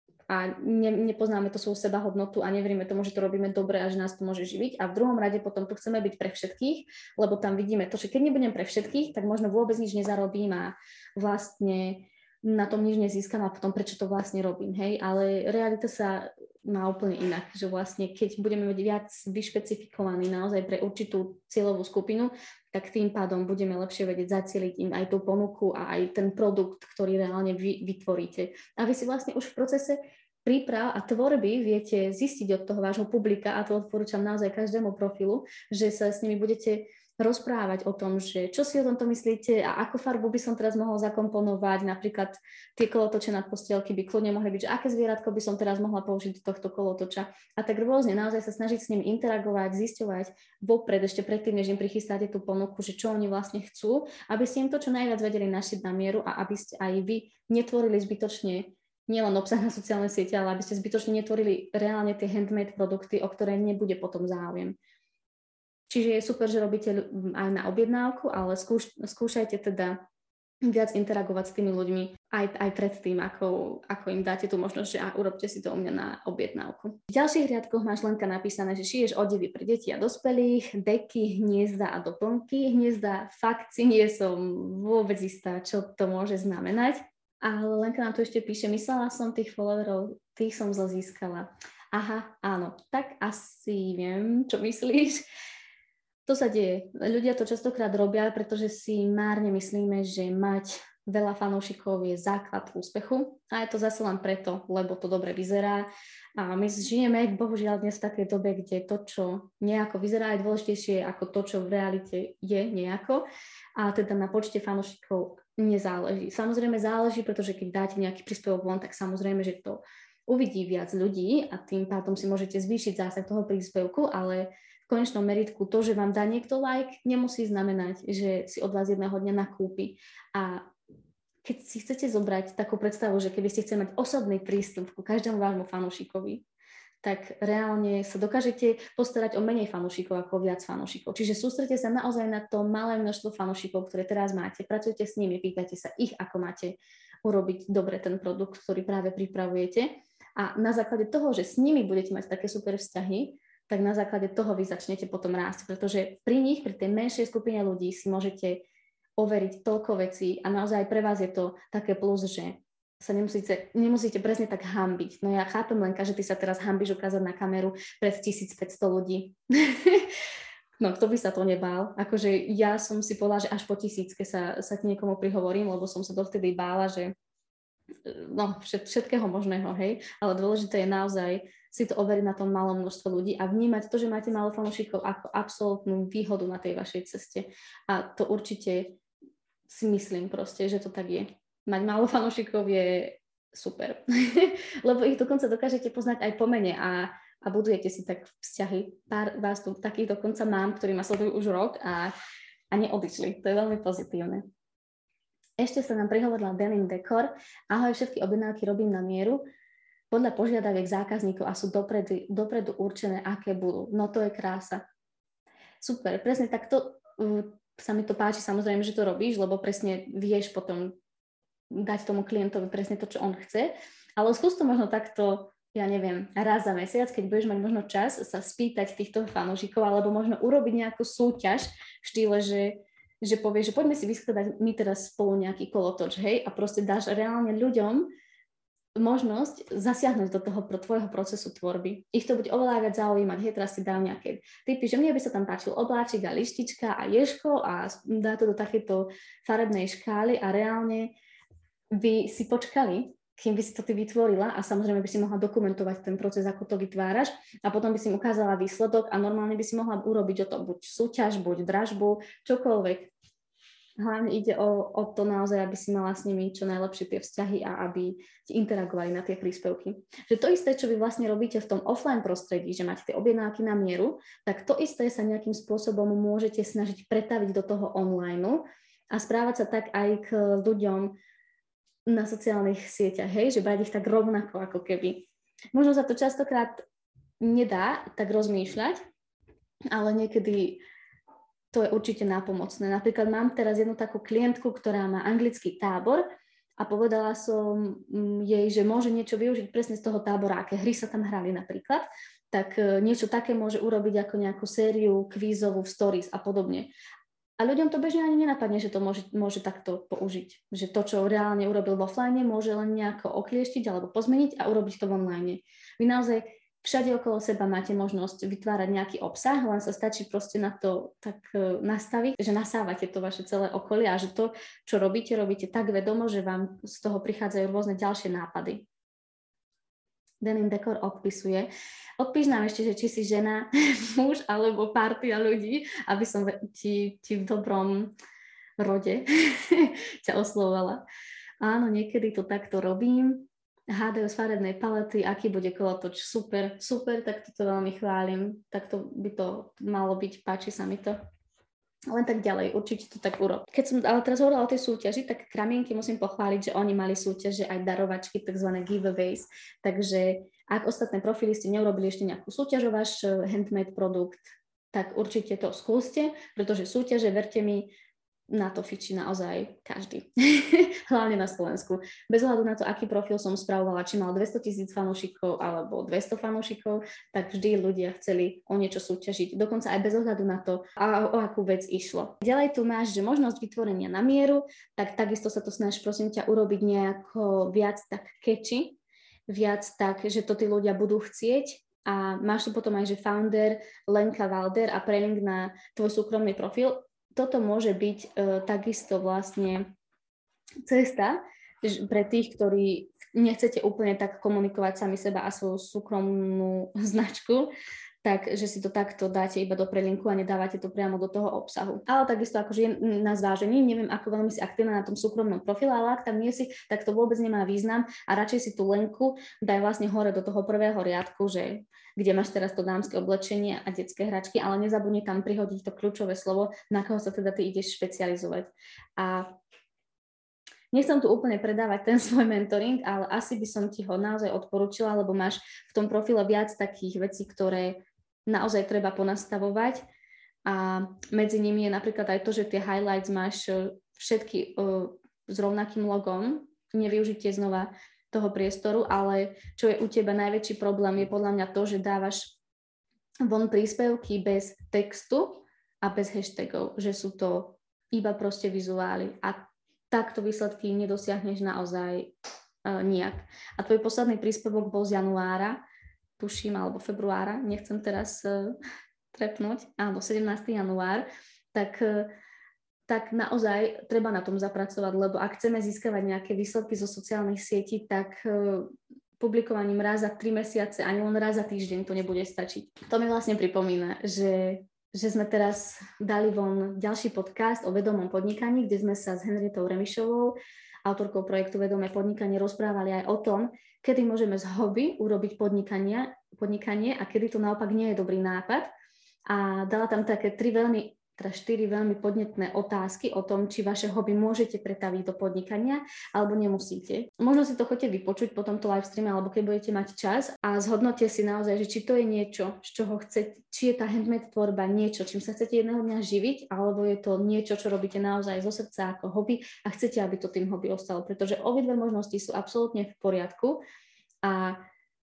a ne, nepoznáme to svoju sebahodnotu a neveríme tomu, že to robíme dobre a že nás to môže živiť. A v druhom rade potom tu chceme byť pre všetkých, lebo tam vidíme to, že keď nebudem pre všetkých, tak možno vôbec nič nezarobím a vlastne na tom nič nezískam a potom prečo to vlastne robím, hej. Ale realita sa má úplne inak, že vlastne keď budeme mať viac vyšpecifikovaní naozaj pre určitú cieľovú skupinu, tak tým pádom budeme lepšie vedieť zacieliť im aj tú ponuku a aj ten produkt, ktorý reálne vy vytvoríte. A vy si vlastne už v procese príprav a tvorby viete zistiť od toho vášho publika, a to odporúčam naozaj každému profilu, že sa s nimi budete rozprávať o tom, že čo si o tomto myslíte a akú farbu by som teraz mohol zakomponovať. Napríklad tie kolotoče na postielky by kľudne mohli byť, že aké zvieratko by som teraz mohla použiť do tohto kolotoča. A tak rôzne naozaj sa snažiť s nimi interagovať, zisťovať vopred, ešte predtým, než im prichystáte tú ponuku, že čo oni vlastne chcú, aby ste im to čo najviac vedeli našiť na mieru a aby ste aj vy netvorili zbytočne nielen obsah na sociálne siete, ale aby ste zbytočne netvorili reálne tie handmade produkty, o ktoré nebude potom záujem. Čiže je super, že robíte aj na objednávku, ale skúš, skúšajte teda viac interagovať s tými ľuďmi aj, aj pred tým, ako, ako im dáte tú možnosť, že a, urobte si to u mňa na objednávku. V ďalších riadkoch máš, Lenka, napísané, že šiješ odevy pre deti a dospelých, deky, hniezda a doplnky. Hniezda, fakt si nie som vôbec istá, čo to môže znamenať. Ale Lenka nám tu ešte píše, myslela som tých followerov, tých som zle získala. Aha, áno, tak asi viem, čo myslíš. To sa deje. Ľudia to častokrát robia, pretože si márne myslíme, že mať veľa fanúšikov je základ úspechu. A je to zase len preto, lebo to dobre vyzerá. A my žijeme, bohužiaľ, dnes v takej dobe, kde to, čo nejako vyzerá, je dôležitejšie ako to, čo v realite je nejako. A teda na počte fanúšikov nezáleží. Samozrejme záleží, pretože keď dáte nejaký príspevok von, tak samozrejme, že to uvidí viac ľudí a tým pádom si môžete zvýšiť zásah toho príspevku, ale v konečnom meritku to, že vám dá niekto like, nemusí znamenať, že si od vás jedného dňa nakúpi. A keď si chcete zobrať takú predstavu, že keby ste chceli mať osobný prístup ku každému vášmu fanúšikovi, tak reálne sa dokážete postarať o menej fanúšikov ako viac fanúšikov. Čiže sústredite sa naozaj na to malé množstvo fanúšikov, ktoré teraz máte. Pracujte s nimi, pýtajte sa ich, ako máte urobiť dobre ten produkt, ktorý práve pripravujete. A na základe toho, že s nimi budete mať také super vzťahy, tak na základe toho vy začnete potom rásť. Pretože pri nich, pri tej menšej skupine ľudí si môžete overiť toľko vecí a naozaj pre vás je to také plus, že sa nemusíte, nemusíte presne tak hanbiť. No ja chápem, Lenka, že ty sa teraz hanbíš ukázať na kameru pred tisícpäťsto ľudí. No, kto by sa to nebál? Akože ja som si povedala, že až po tisícke sa, sa k niekomu prihovorím, lebo som sa dovtedy bála, že no, všet, všetkého možného, hej. Ale dôležité je naozaj si to overiť na tom malom množstve ľudí a vnímať to, že máte málo fanúšikov ako absolútnu výhodu na tej vašej ceste. A to určite si myslím proste, že to tak je. Mať málo fanúšikov je super, lebo ich dokonca dokážete poznať aj po mene a, a budujete si tak vzťahy. Pár vás tu takých dokonca mám, ktorí ma sledujú už rok a, a neodišli. To je veľmi pozitívne. Ešte sa nám prihovorila Denim Decor. Ahoj, všetky objednávky robím na mieru podľa požiadaviek zákazníkov a sú dopredu, dopredu určené, aké budú. No to je krása. Super, presne takto uh, sa mi to páči, samozrejme, že to robíš, lebo presne vieš potom dať tomu klientovi presne to, čo on chce, ale skús to možno takto, ja neviem, raz za mesiac, keď budeš mať možno čas sa spýtať týchto fanúšikov, alebo možno urobiť nejakú súťaž v štýle, že, že povieš, že poďme si vyskladať my teraz spolu nejaký kolotoč, hej, a proste dáš reálne ľuďom možnosť zasiahnuť do toho pro tvojho procesu tvorby. Ich to bude oveľa viac zaujímať, hej, teraz si dá nejaké typy, že mne by sa tam páčil obláčik a lištička a ješko a dá to do takéto farebnej škály a reálne by si počkali, kým by si to ty vytvorila a samozrejme by si mohla dokumentovať ten proces, ako to vytváraš a potom by si im ukázala výsledok a normálne by si mohla urobiť o to buď súťaž, buď dražbu, čokoľvek. Hlavne ide o, o to naozaj, aby si mala s nimi čo najlepšie tie vzťahy a aby ti interagovali na tie príspevky. Že to isté, čo vy vlastne robíte v tom offline prostredí, že máte tie objednávky na mieru, tak to isté sa nejakým spôsobom môžete snažiť pretaviť do toho online a správať sa tak aj k ľuďom na sociálnych sieťach, hej, že brať ich tak rovnako, ako keby. Možno sa to častokrát nedá tak rozmýšľať, ale niekedy to je určite nápomocné. Napríklad mám teraz jednu takú klientku, ktorá má anglický tábor a povedala som jej, že môže niečo využiť presne z toho tábora, aké hry sa tam hrali napríklad, tak niečo také môže urobiť ako nejakú sériu kvízovú v stories a podobne. A ľuďom to bežne ani nenapadne, že to môže, môže takto použiť. Že to, čo reálne urobil v offline, môže len nejako oklieštiť alebo pozmeniť a urobiť to v online. Vy naozaj všade okolo seba máte možnosť vytvárať nejaký obsah, len sa stačí proste na to tak nastaviť, že nasávate to vaše celé okolie a že to, čo robíte, robíte tak vedomo, že vám z toho prichádzajú rôzne ďalšie nápady. Denim Decor odpisuje. Odpíš nám ešte, že či si žena, muž alebo partia ľudí, aby som ti, ti v dobrom rode ťa oslovovala. Áno, niekedy to takto robím. há dé z farebnej palety, aký bude kolotoč. Super, super, tak toto veľmi chválim. Tak to by to malo byť, páči sa mi to. Len tak ďalej, určite to tak urob. Keď som ale teraz hovorila o tej súťaži, tak Kramienky musím pochváliť, že oni mali súťaže aj darovačky, takzvané giveaways. Takže ak ostatné profily ste neurobili ešte nejakú súťaž o váš handmade produkt, tak určite to skúste, pretože súťaže, verte mi, na to fičí naozaj každý. Hlavne na Slovensku. Bez ohľadu na to, aký profil som spravovala, či mal dvestotisíc fanúšikov alebo dvesto fanúšikov, tak vždy ľudia chceli o niečo súťažiť. Dokonca aj bez ohľadu na to, a o akú vec išlo. Ďalej tu máš, že možnosť vytvorenia na mieru, tak takisto sa to snaž, prosím ťa, urobiť nejako viac tak catchy, viac tak, že to tí ľudia budú chcieť. A máš tu potom aj, že founder Lenka Valder a prelink na tvoj súkromný profil. Toto môže byť e, takisto vlastne cesta pre tých, ktorí nechcete úplne tak komunikovať sami seba a svoju súkromnú značku, tak že si to takto dáte iba do prelinku a nedávate to priamo do toho obsahu. Ale takisto akože je na zvážení, neviem, ako veľmi si aktívna na tom súkromnom profile, ale ak tam nie si, tak to vôbec nemá význam a radšej si tú lenku daj vlastne hore do toho prvého riadku, že kde máš teraz to dámske oblečenie a detské hračky, ale nezabudni tam prihodiť to kľúčové slovo, na koho sa teda ty ideš špecializovať. A Nechcem tu úplne predávať ten svoj mentoring, ale asi by som ti ho naozaj odporúčila, lebo máš v tom profile viac takých vecí, ktoré naozaj treba ponastavovať a medzi nimi je napríklad aj to, že tie highlights máš všetky uh, s rovnakým logom, nevyužitie znova toho priestoru, ale čo je u teba najväčší problém je podľa mňa to, že dávaš von príspevky bez textu a bez hashtagov, že sú to iba proste vizuály a takto výsledky nedosiahneš naozaj uh, nijak. A tvoj posledný príspevok bol z januára, tuším, alebo februára, nechcem teraz uh, trepnúť, áno, sedemnásteho január, tak, uh, tak naozaj treba na tom zapracovať, lebo ak chceme získavať nejaké výsledky zo sociálnych sietí, tak uh, publikovaním raz za tri mesiace, ani len raz za týždeň to nebude stačiť. To mi vlastne pripomína, že že sme teraz dali von ďalší podcast o vedomom podnikaní, kde sme sa s Henrietou Remišovou, autorkou projektu Vedomé podnikanie, rozprávali aj o tom, kedy môžeme z hobby urobiť podnikanie, podnikanie a kedy to naopak nie je dobrý nápad. A dala tam také tri veľmi, teda štyri veľmi podnetné otázky o tom, či vaše hobby môžete pretaviť do podnikania alebo nemusíte. Možno si to chcete vypočuť po tomto live streame alebo keď budete mať čas a zhodnote si naozaj, že či to je niečo, z čoho chcete, či je tá handmade tvorba niečo, čím sa chcete jedného dňa živiť, alebo je to niečo, čo robíte naozaj zo srdca ako hobby a chcete, aby to tým hobby ostalo, pretože obidve možnosti sú absolútne v poriadku a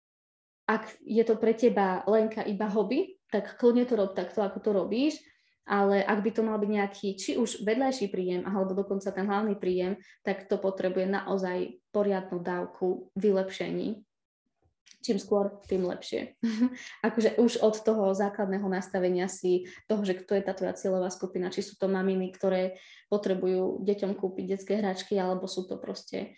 ak je to pre teba Lenka iba hobby, tak kľudne to rob takto, ako to robíš. Ale ak by to mal byť nejaký, či už vedľajší príjem, alebo dokonca ten hlavný príjem, tak to potrebuje naozaj poriadnu dávku vylepšení. Čím skôr, tým lepšie. Akože už od toho základného nastavenia si toho, že kto je tá tvoja cieľová skupina, či sú to maminy, ktoré potrebujú deťom kúpiť detské hračky, alebo sú to proste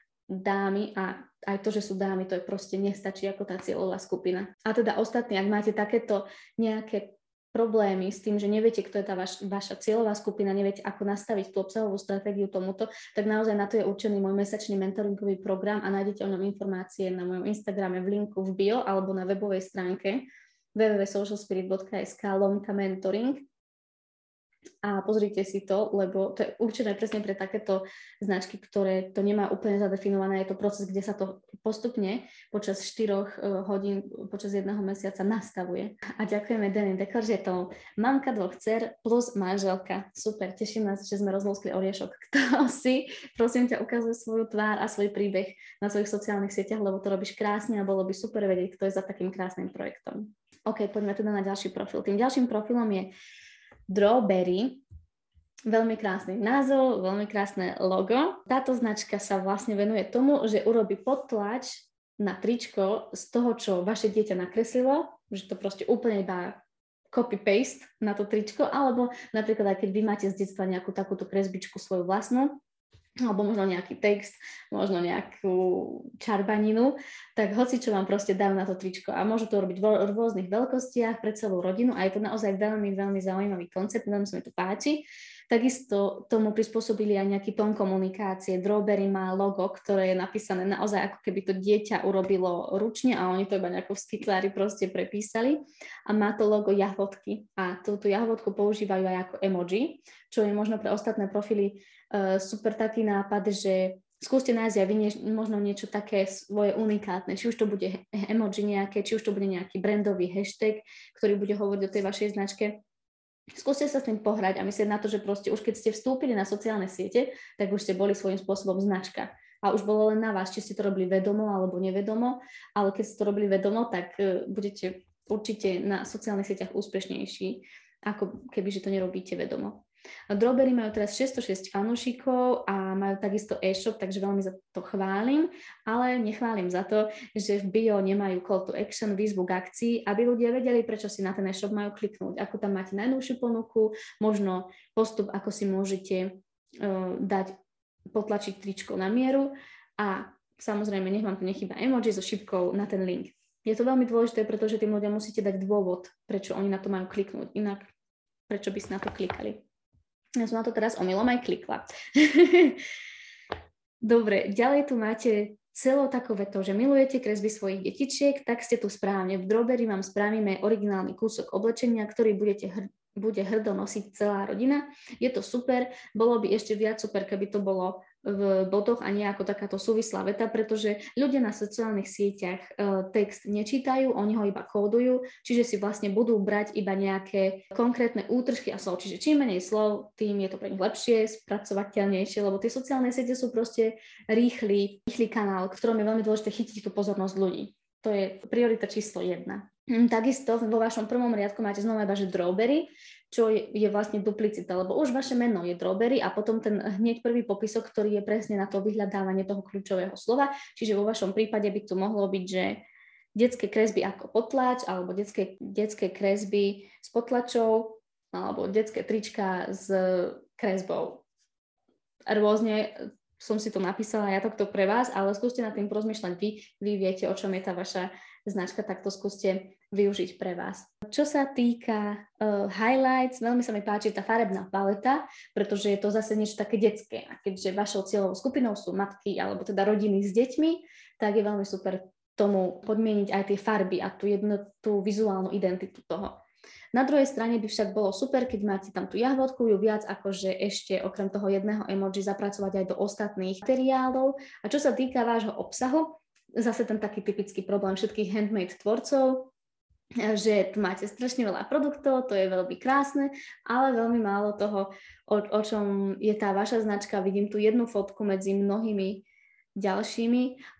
dámy a aj to, že sú dámy, to je proste nestačí ako tá cieľová skupina. A teda ostatní, ak máte takéto nejaké problémy s tým, že neviete, kto je tá vaš, vaša cieľová skupina, neviete, ako nastaviť tú obsahovú stratégiu tomuto, tak naozaj na to je určený môj mesačný mentoringový program a nájdete o ňom informácie na mojom Instagrame v linku v bio alebo na webovej stránke w w w bodka social spirit bodka es ka lomka mentoring. A pozrite si to, lebo to je určené presne pre takéto značky, ktoré to nemá úplne zadefinované. Je to proces, kde sa to postupne počas štyroch hodín, počas jedného mesiaca nastavuje. A ďakujeme Dani Deklaržietov, mamka dvoch dcer plus manželka. Super, teším nás, že sme rozlúskli oriešok. Kto si, prosím ťa, ukazuje svoju tvár a svoj príbeh na svojich sociálnych sieťach, lebo to robíš krásne a bolo by super vedieť, kto je za takým krásnym projektom. OK, poďme teda na ďalší profil. Tým ďalším profilom je Drawberry, veľmi krásny názov, veľmi krásne logo. Táto značka sa vlastne venuje tomu, že urobí podtlač na tričko z toho, čo vaše dieťa nakreslilo, že to proste úplne iba copy-paste na to tričko, alebo napríklad aj keď vy máte z detstva nejakú takúto kresbičku svoju vlastnú, alebo možno nejaký text, možno nejakú čarbaninu, tak hoci čo vám proste dajú na to tričko a môžu to robiť v rôznych veľkostiach pre celú rodinu a je to naozaj veľmi, veľmi zaujímavý koncept, veľmi sa mi to páči. Takisto tomu prispôsobili aj nejaký tón komunikácie. Drawberry má logo, ktoré je napísané naozaj ako keby to dieťa urobilo ručne a oni to iba nejako v skitlári proste prepísali. A má to logo jahodky a túto jahodku používajú aj ako emoji, čo je možno pre ostatné profily uh, super taký nápad, že skúste nájsť aj vy nie, možno niečo také svoje unikátne, či už to bude emoji nejaké, či už to bude nejaký brandový hashtag, ktorý bude hovoriť o tej vašej značke. Skúste sa s tým pohrať a myslieť na to, že proste už keď ste vstúpili na sociálne siete, tak už ste boli svojím spôsobom značka. A už bolo len na vás, či ste to robili vedomo alebo nevedomo, ale keď ste to robili vedomo, tak uh, budete určite na sociálnych sieťach úspešnejší, ako keby, že to nerobíte vedomo. Drawberry majú teraz šesťstošesť fanúšikov a majú takisto e-shop, takže veľmi za to chválim, ale nechválim za to, že v bio nemajú call to action, výzvu k akcii, aby ľudia vedeli, prečo si na ten e-shop majú kliknúť, ako tam máte najnovšiu ponuku, možno postup, ako si môžete uh, dať, potlačiť tričko na mieru a samozrejme nech vám tu nechýba emoji so šipkou na ten link. Je to veľmi dôležité, pretože tým ľuďom musíte dať dôvod, prečo oni na to majú kliknúť, inak prečo by si na to klikali. Ja som na to teraz omylom aj klikla. Dobre, ďalej tu máte celou takou vetou, že milujete kresby svojich detičiek, tak ste tu správne. V Drawberry vám spravíme originálny kúsok oblečenia, ktorý budete hr- bude hrdo nosiť celá rodina. Je to super, bolo by ešte viac super, keby to bolo v bodoch a nie ako takáto súvislá veta, pretože ľudia na sociálnych sieťach uh, text nečítajú, oni ho iba kódujú, čiže si vlastne budú brať iba nejaké konkrétne útržky a slov. Čiže čím menej slov, tým je to pre nich lepšie, spracovateľnejšie, lebo tie sociálne siete sú proste rýchly, rýchly kanál, v ktorom je veľmi dôležité chytiť tú pozornosť ľudí. To je priorita číslo jedna. Takisto vo vašom prvom riadku máte znova iba, že Drawberry, čo je, je vlastne duplicita, lebo už vaše meno je Drawberry a potom ten hneď prvý popisok, ktorý je presne na to vyhľadávanie toho kľúčového slova. Čiže vo vašom prípade by to mohlo byť, že detské kresby ako potlač, alebo detské, detské kresby s potlačou, alebo detské trička s kresbou. Rôzne som si to napísala ja takto pre vás, ale skúste nad tým porozmýšľať vy. Vy viete, o čom je tá vaša značka, tak to skúste využiť pre vás. Čo sa týka uh, highlights, veľmi sa mi páči tá farebná paleta, pretože je to zase niečo také detské. A keďže vašou cieľovou skupinou sú matky alebo teda rodiny s deťmi, tak je veľmi super tomu podmieniť aj tie farby a tú jednu tú vizuálnu identitu toho. Na druhej strane by však bolo super, keď máte tam tú jahodku, ju viac akože ešte okrem toho jedného emoji zapracovať aj do ostatných materiálov. A čo sa týka vášho obsahu, zase ten taký typický problém všetkých handmade tvorcov, že tu máte strašne veľa produktov, to je veľmi krásne, ale veľmi málo toho, o, o čom je tá vaša značka. Vidím tu jednu fotku medzi mnohými ďalšími,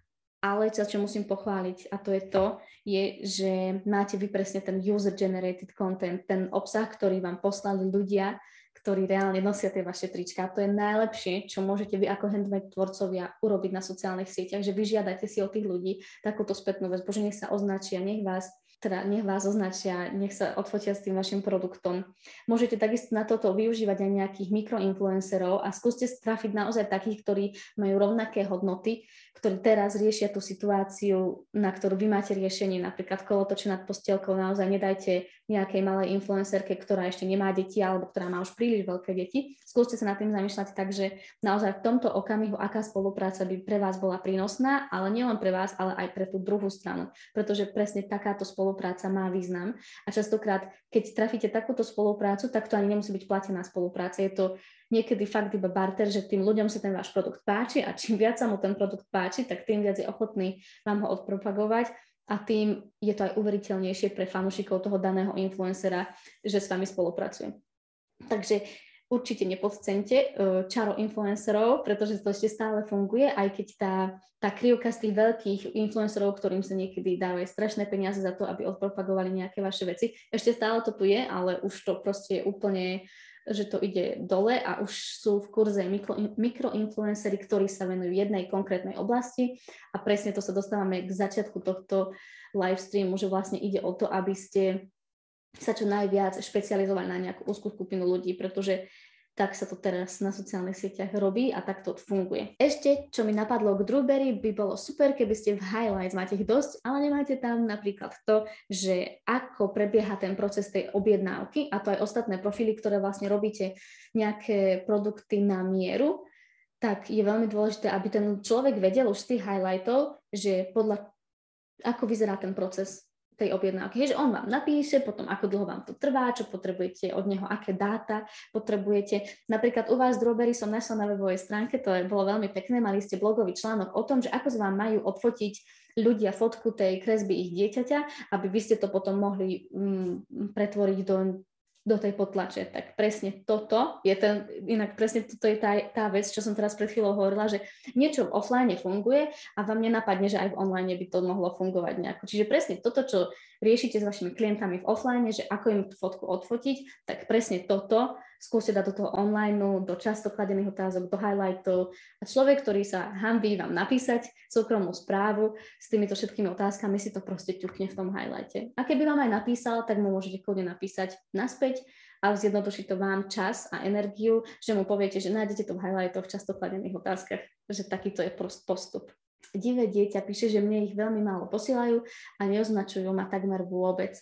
ale čo, čo musím pochváliť, a to je to, je, že máte vy presne ten user-generated content, ten obsah, ktorý vám poslali ľudia, ktorí reálne nosia tie vaše trička. To je najlepšie, čo môžete vy ako handmade tvorcovia urobiť na sociálnych sieťach, že vyžiadajte si od tých ľudí takúto spätnú väzbu, že nech sa označia, nech vás teda nech vás označia, nech sa odfotia s tým vašim produktom. Môžete takisto na toto využívať aj nejakých mikroinfluencerov a skúste trafiť naozaj takých, ktorí majú rovnaké hodnoty, ktorí teraz riešia tú situáciu, na ktorú vy máte riešenie, napríklad kolotoče nad postielkou. Naozaj nedajte nejakej malej influencerke, ktorá ešte nemá deti alebo ktorá má už príliš veľké deti. Skúste sa nad tým zamýšľať tak, že naozaj v tomto okamihu, aká spolupráca by pre vás bola prínosná, ale nielen pre vás, ale aj pre tú druhú stranu, pretože presne takáto spolupráca má význam a častokrát, keď trafíte takúto spoluprácu, tak to ani nemusí byť platená spolupráca. Je to niekedy fakt iba barter, že tým ľuďom sa ten váš produkt páči a čím viac sa mu ten produkt páči, tak tým viac je ochotný vám ho odpropagovať a tým je to aj uveriteľnejšie pre fanúšikov toho daného influencera, že s vami spolupracuje. Takže určite nepodceňte čaro influencerov, pretože to ešte stále funguje, aj keď tá, tá krivka z tých veľkých influencerov, ktorým sa niekedy dávajú strašné peniaze za to, aby odpropagovali nejaké vaše veci, ešte stále to tu je, ale už to proste je úplne, že to ide dole a už sú v kurze mikro, mikroinfluenceri, ktorí sa venujú jednej konkrétnej oblasti a presne to sa dostávame k začiatku tohto live streamu, že vlastne ide o to, aby ste sa čo najviac špecializovali na nejakú úzkú skupinu ľudí, pretože tak sa to teraz na sociálnych sieťach robí a tak to funguje. Ešte, čo mi napadlo k Drawberry, by bolo super, keby ste v highlights, máte ich dosť, ale nemáte tam napríklad to, že ako prebieha ten proces tej objednávky a to aj ostatné profily, ktoré vlastne robíte nejaké produkty na mieru, tak je veľmi dôležité, aby ten človek vedel už z tých highlightov, že podľa ako vyzerá ten proces tej objednávky. Je, že on vám napíše, potom ako dlho vám to trvá, čo potrebujete od neho, aké dáta potrebujete. Napríklad u vás Drawberry som našla na webovej stránke, to je, bolo veľmi pekné, mali ste blogový článok o tom, že ako vám majú odfotiť ľudia fotku tej kresby ich dieťaťa, aby vy ste to potom mohli mm, pretvoriť do do tej potlače. Tak presne toto je ten, inak presne toto je tá, tá vec, čo som teraz pred chvíľou hovorila, že niečo v offline funguje a vám nenapadne, že aj v online by to mohlo fungovať nejako. Čiže presne toto, čo riešite s vašimi klientami v offline, že ako im tú fotku odfotiť, tak presne toto skúste dať do toho online, do často kladených otázok, do highlightov a človek, ktorý sa hanbí vám napísať súkromnú správu s týmito všetkými otázkami, si to proste ťukne v tom highlighte. A keby vám aj napísal, tak mu môžete kľudne napísať naspäť a zjednoduší to vám čas a energiu, že mu poviete, že nájdete to v highlightoch, často kladených otázkach, že takýto je prost postup. Divé dieťa píše, že mne ich veľmi málo posielajú a neoznačujú ma takmer vôbec.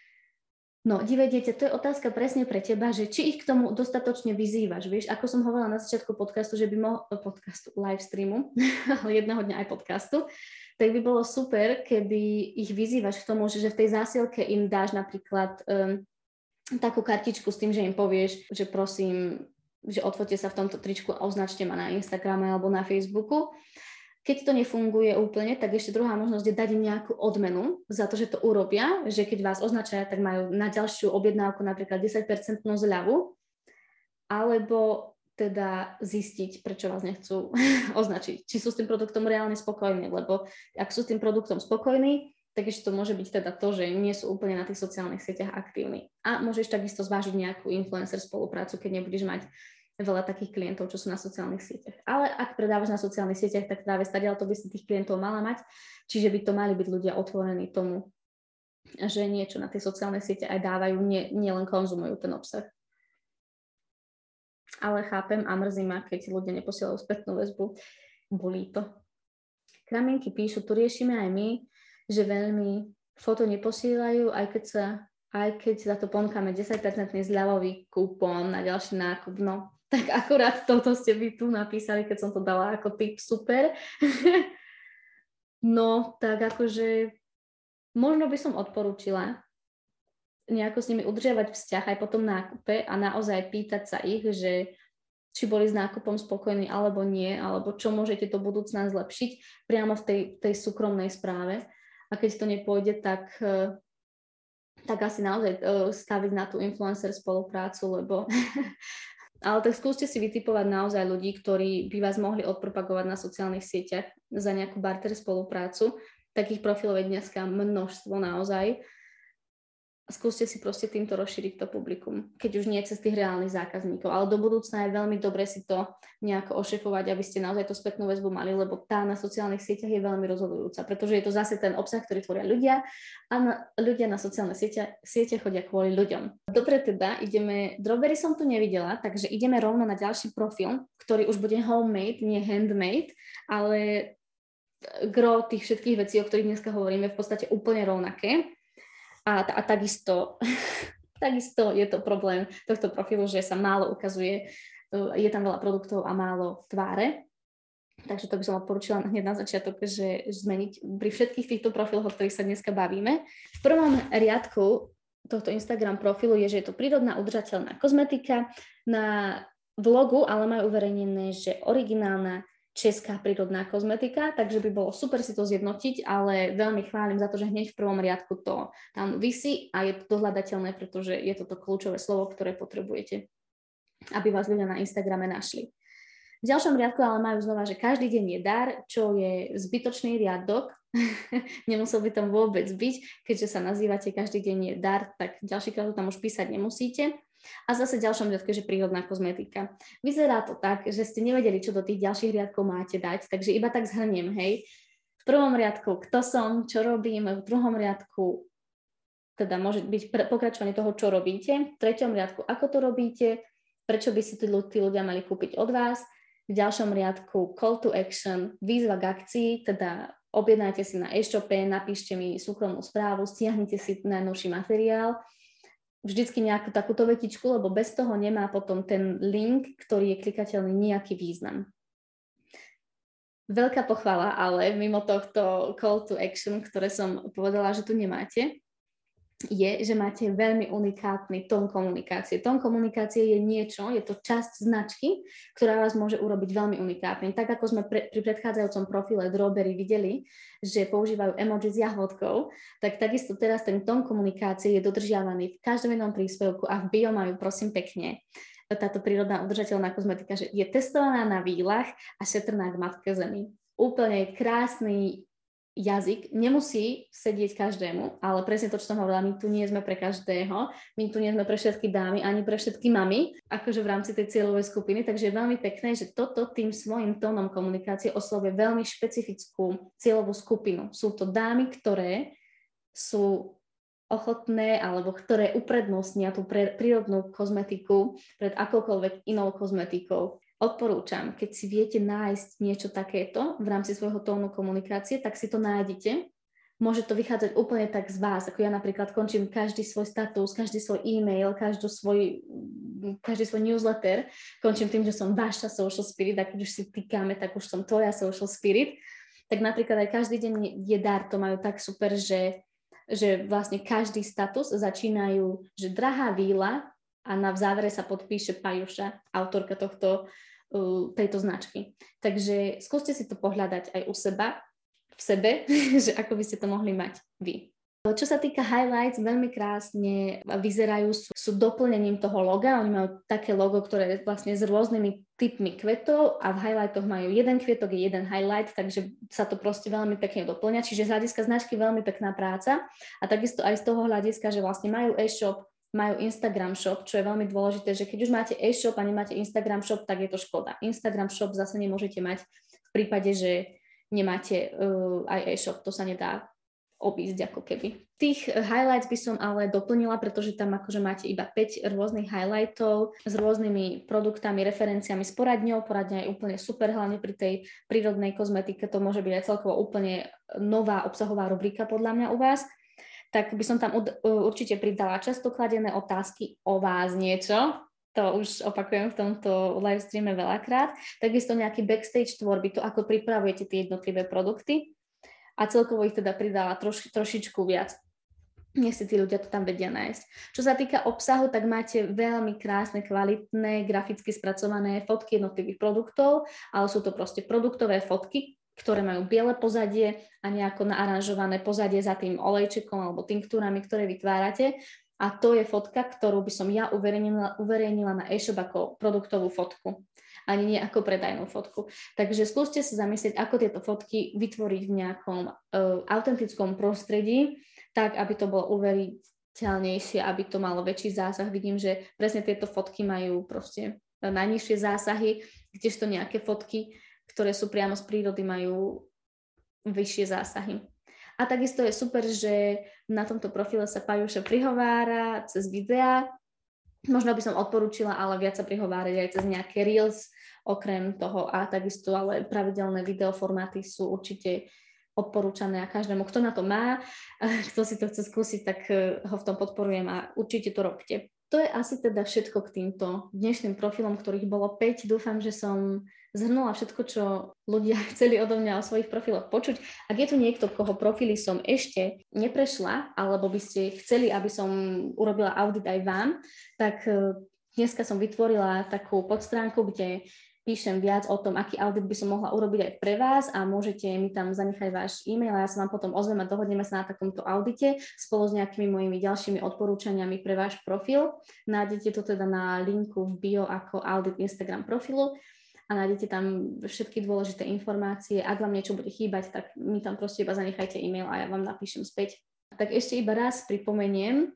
No, divé dieťa, to je otázka presne pre teba, že či ich k tomu dostatočne vyzývaš, vieš, ako som hovorila na začiatku podcastu, že by mohol, podcastu, live streamu, ale jedného dňa aj podcastu, tak by bolo super, keby ich vyzývaš k tomu, že v tej zásielke im dáš napríklad um, takú kartičku s tým, že im povieš, že prosím, že odfoťte sa v tomto tričku a označte ma na Instagrame alebo na Facebooku. Keď to nefunguje úplne, tak ešte druhá možnosť je dať im nejakú odmenu za to, že to urobia, že keď vás označia, tak majú na ďalšiu objednávku napríklad desať percent zľavu, alebo teda zistiť, prečo vás nechcú označiť. Či sú s tým produktom reálne spokojní, lebo ak sú s tým produktom spokojní, tak ešte to môže byť teda to, že nie sú úplne na tých sociálnych sieťach aktívni. A môžeš takisto zvážiť nejakú influencer spoluprácu, keď nebudeš mať veľa takých klientov, čo sú na sociálnych sieťach. Ale ak predávaš na sociálnych sieťach, tak práve stadiaľ to by si tých klientov mala mať, čiže by to mali byť ľudia otvorení tomu, že niečo na tie sociálne siete aj dávajú, nie, nie len konzumujú ten obsah. Ale chápem a mrzí ma, keď ľudia neposielajú spätnú väzbu. Bolí to. Kramienky píšu, tu riešime aj my, že veľmi foto neposielajú, aj keď sa aj keď za to ponúkame desať percent zľavový kupón na ďalší nákup. No, tak akurát toto ste vy tu napísali, keď som to dala ako tip, super. No, tak akože možno by som odporúčila nejako s nimi udržiavať vzťah aj po tom nákupe a naozaj pýtať sa ich, že či boli s nákupom spokojní alebo nie, alebo čo môžete do budúcna zlepšiť priamo v tej, tej súkromnej správe. A keď to nepôjde, tak, tak asi naozaj staviť na tú influencer spoluprácu, lebo... Ale tak skúste si vytipovať naozaj ľudí, ktorí by vás mohli odpropagovať na sociálnych sieťach za nejakú barter spoluprácu. Takých profilov je dneska množstvo naozaj. Skúste si proste týmto rozšíriť to publikum, keď už nie cez tých reálnych zákazníkov. Ale do budúcna je veľmi dobre si to nejako ošefovať, aby ste naozaj tú spätnú väzbu mali, lebo tá na sociálnych sieťach je veľmi rozhodujúca, pretože je to zase ten obsah, ktorý tvoria ľudia a na, ľudia na sociálne siete, siete chodia kvôli ľuďom. Dobre teda, ideme, Dropbery som tu nevidela, takže ideme rovno na ďalší profil, ktorý už bude homemade, nie handmade, ale gro tých všetkých vecí, o ktorých dneska hovoríme, v podstate úplne rovnaké. A, a takisto, takisto je to problém tohto profilu, že sa málo ukazuje, je tam veľa produktov a málo tváre. Takže to by som odporúčila hneď na začiatok, že zmeniť pri všetkých týchto profiloch, o ktorých sa dneska bavíme. V prvom riadku tohto Instagram profilu je, že je to prírodná udržateľná kozmetika. Na vlogu ale majú uverejnené, že originálna česká prírodná kozmetika, takže by bolo super si to zjednotiť, ale veľmi chválim za to, že hneď v prvom riadku to tam visí a je to dohľadateľné, pretože je to to kľúčové slovo, ktoré potrebujete, aby vás ľudia na Instagrame našli. V ďalšom riadku ale majú znova, že každý deň je dar, čo je zbytočný riadok. Nemusel by tam vôbec byť, keďže sa nazývate každý deň je dar, tak ďalšíkrát to tam už písať nemusíte. A zase v ďalšom riadku, že prírodná kozmetika. Vyzerá to tak, že ste nevedeli, čo do tých ďalších riadkov máte dať, takže iba tak zhrniem, hej. V prvom riadku, kto som, čo robím, v druhom riadku, teda môže byť pre, pokračovanie toho, čo robíte, v treťom riadku, ako to robíte, prečo by si tí, tí ľudia mali kúpiť od vás, v ďalšom riadku call to action, výzva k akcii, teda objednajte si na e-shope, napíšte mi súkromnú správu, stiahnite si najnovší materiál, vždycky nejakú takúto vetičku, lebo bez toho nemá potom ten link, ktorý je klikateľný, nejaký význam. Veľká pochvala, ale mimo tohto call to action, ktoré som povedala, že tu nemáte, je, že máte veľmi unikátny tón komunikácie. Tón komunikácie je niečo, je to časť značky, ktorá vás môže urobiť veľmi unikátny. Tak ako sme pre, pri predchádzajúcom profile Dropbery videli, že používajú emoji s jahodkou, tak takisto teraz ten tón komunikácie je dodržiavaný v každom jednom príspevku a v bio majú, prosím pekne, táto prírodná udržateľná kozmetika, že je testovaná na výlach a šetrná k matke zemi. Úplne krásny jazyk, nemusí sedieť každému, ale presne to, čo som hovorila, my tu nie sme pre každého, my tu nie sme pre všetky dámy, ani pre všetky mamy, akože v rámci tej cieľovej skupiny, takže je veľmi pekné, že toto tým svojím tónom komunikácie oslovuje veľmi špecifickú cieľovú skupinu. Sú to dámy, ktoré sú ochotné alebo ktoré uprednostnia tú prírodnú kozmetiku pred akoukoľvek inou kozmetikou. Odporúčam, keď si viete nájsť niečo takéto v rámci svojho tónu komunikácie, tak si to nájdete. Môže to vychádzať úplne tak z vás, ako ja napríklad končím každý svoj status, každý svoj e-mail, každý svoj, každý svoj newsletter, končím tým, že som vaša social spirit a keď už si týkame, tak už som tvoja social spirit. Tak napríklad aj každý deň je dar, to majú tak super, že, že vlastne každý status začínajú, že drahá víla, a na v závere sa podpíše Pajuša, autorka tohto, tejto značky. Takže skúste si to pohľadať aj u seba, v sebe, že ako by ste to mohli mať vy. Čo sa týka highlights, veľmi krásne vyzerajú, sú, sú doplnením toho loga. Oni majú také logo, ktoré je vlastne s rôznymi typmi kvetov a v highlightoch majú jeden kvetok, je jeden highlight, takže sa to proste veľmi pekne doplňa. Čiže z hľadiska značky veľmi pekná práca a takisto aj z toho hľadiska, že vlastne majú e-shop, majú Instagram shop, čo je veľmi dôležité, že keď už máte e-shop a nemáte Instagram shop, tak je to škoda. Instagram shop zase nemôžete mať v prípade, že nemáte uh, aj e-shop, to sa nedá obísť ako keby. Tých highlights by som ale doplnila, pretože tam akože máte iba päť rôznych highlightov s rôznymi produktami, referenciami s poradňou. Poradňa je úplne super, hlavne pri tej prírodnej kozmetike. To môže byť aj celkovo úplne nová obsahová rubrika podľa mňa u vás. Tak by som tam určite pridala často kladené otázky o vás niečo. To už opakujem v tomto live streame veľakrát. Takisto nejaký backstage tvorby, to ako pripravujete tie jednotlivé produkty. A celkovo ich teda pridala troš, trošičku viac. Nech si tí ľudia to tam vedia nájsť. Čo sa týka obsahu, tak máte veľmi krásne, kvalitné, graficky spracované fotky jednotlivých produktov, ale sú to proste produktové fotky, ktoré majú biele pozadie a nejako naaranžované pozadie za tým olejčekom alebo tinktúrami, ktoré vytvárate. A to je fotka, ktorú by som ja uverejnila, uverejnila na e-shop ako produktovú fotku. Ani nie ako predajnú fotku. Takže skúste sa zamyslieť, ako tieto fotky vytvoriť v nejakom uh, autentickom prostredí, tak, aby to bolo uveriteľnejšie, aby to malo väčší zásah. Vidím, že presne tieto fotky majú proste najnižšie zásahy, kdežto nejaké fotky, ktoré sú priamo z prírody, majú vyššie zásahy. A takisto je super, že na tomto profile sa Pajuša prihovára cez videá. Možno by som odporúčila, ale viac sa prihovárať aj cez nejaké reels okrem toho a takisto, ale pravidelné videoformáty sú určite odporúčané a každému, kto na to má, kto si to chce skúsiť, tak ho v tom podporujem a určite to robte. To je asi teda všetko k týmto dnešným profilom, ktorých bolo päť. Dúfam, že som zhrnula všetko, čo ľudia chceli odo mňa o svojich profiloch počuť. Ak je tu niekto, koho profily som ešte neprešla, alebo by ste chceli, aby som urobila audit aj vám, tak dneska som vytvorila takú podstránku, kde píšem viac o tom, aký audit by som mohla urobiť aj pre vás a môžete mi tam zanechať váš e-mail a ja sa vám potom ozvem a dohodneme sa na takomto audite spolu s nejakými mojimi ďalšími odporúčaniami pre váš profil. Nájdete to teda na linku v bio ako audit Instagram profilu a nájdete tam všetky dôležité informácie. Ak vám niečo bude chýbať, tak mi tam proste iba zanechajte e-mail a ja vám napíšem späť. Tak ešte iba raz pripomeniem,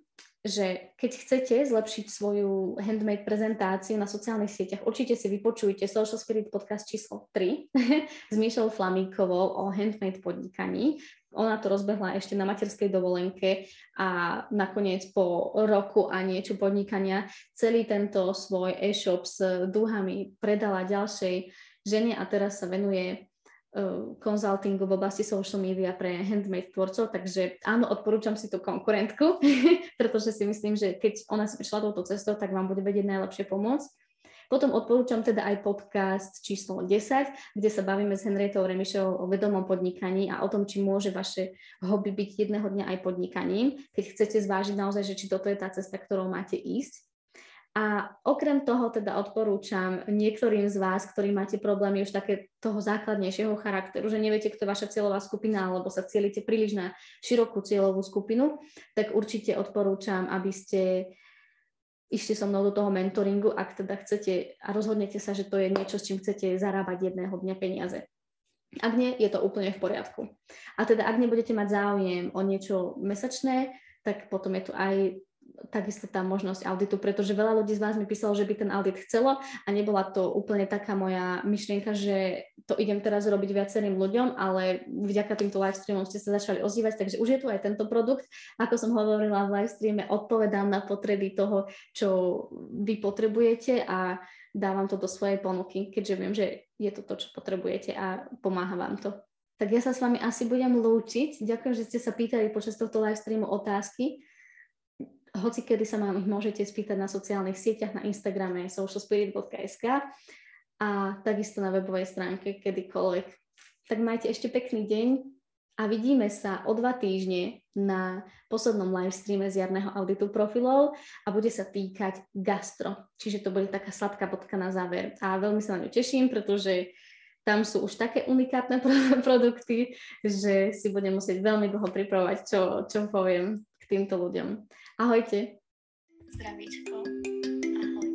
že keď chcete zlepšiť svoju handmade prezentáciu na sociálnych sieťach, určite si vypočujte Social Spirit podcast číslo tri s Míšou Flamíkovou o handmade podnikaní. Ona to rozbehla ešte na materskej dovolenke a nakoniec po roku a niečo podnikania celý tento svoj e-shop s dúhami predala ďalšej žene a teraz sa venuje konzultingu v oblasti social media pre handmade tvorcov, takže áno, odporúčam si tú konkurentku, pretože si myslím, že keď ona si prišla touto cestou, tak vám bude vedieť najlepšie pomôcť. Potom odporúčam teda aj podcast číslo desať, kde sa bavíme s Henrietou Remišovou o vedomom podnikaní a o tom, či môže vaše hobby byť jedného dňa aj podnikaním, keď chcete zvážiť naozaj, že či toto je tá cesta, ktorou máte ísť. A okrem toho teda odporúčam niektorým z vás, ktorí máte problémy už také toho základnejšieho charakteru, že neviete, kto je vaša cieľová skupina, alebo sa cielite príliš na širokú cieľovú skupinu, tak určite odporúčam, aby ste išli so mnou do toho mentoringu, ak teda chcete a rozhodnete sa, že to je niečo, s čím chcete zarábať jedného dňa peniaze. Ak nie, je to úplne v poriadku. A teda ak nebudete mať záujem o niečo mesačné, tak potom je tu aj takisto tá možnosť auditu, pretože veľa ľudí z vás mi písalo, že by ten audit chcelo a nebola to úplne taká moja myšlienka, že to idem teraz robiť viacerým ľuďom, ale vďaka týmto live streamom ste sa začali ozývať, takže už je tu aj tento produkt. Ako som hovorila v live streame, odpovedám na potreby toho, čo vy potrebujete a dávam to do svojej ponuky, keďže viem, že je to to, čo potrebujete a pomáha vám to. Tak ja sa s vami asi budem lúčiť. Ďakujem, že ste sa pýtali počas tohto live streamu otázky. Hoci kedy sa ma ich môžete spýtať na sociálnych sieťach, na Instagrame social spirit bodka es ká a takisto na webovej stránke kedykoľvek. Tak majte ešte pekný deň a vidíme sa o dva týždne na poslednom livestreame z jarného auditu profilov a bude sa týkať gastro. Čiže to bude taká sladká bodka na záver. A veľmi sa na ňu teším, pretože tam sú už také unikátne produkty, že si budem musieť veľmi dlho pripravovať, čo, čo poviem k týmto ľuďom. Ahojte. Zdravíčko. Ahoj.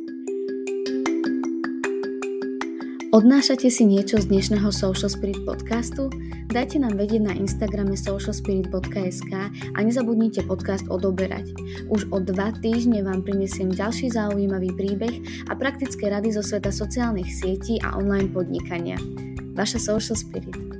Odnášate si niečo z dnešného Social Spirit podcastu? Dajte nám vedieť na Instagrame social spirit bodka es ká a nezabudnite podcast odoberať. Už o dva týždne vám prinesiem ďalší zaujímavý príbeh a praktické rady zo sveta sociálnych sietí a online podnikania. Vaša Social Spirit.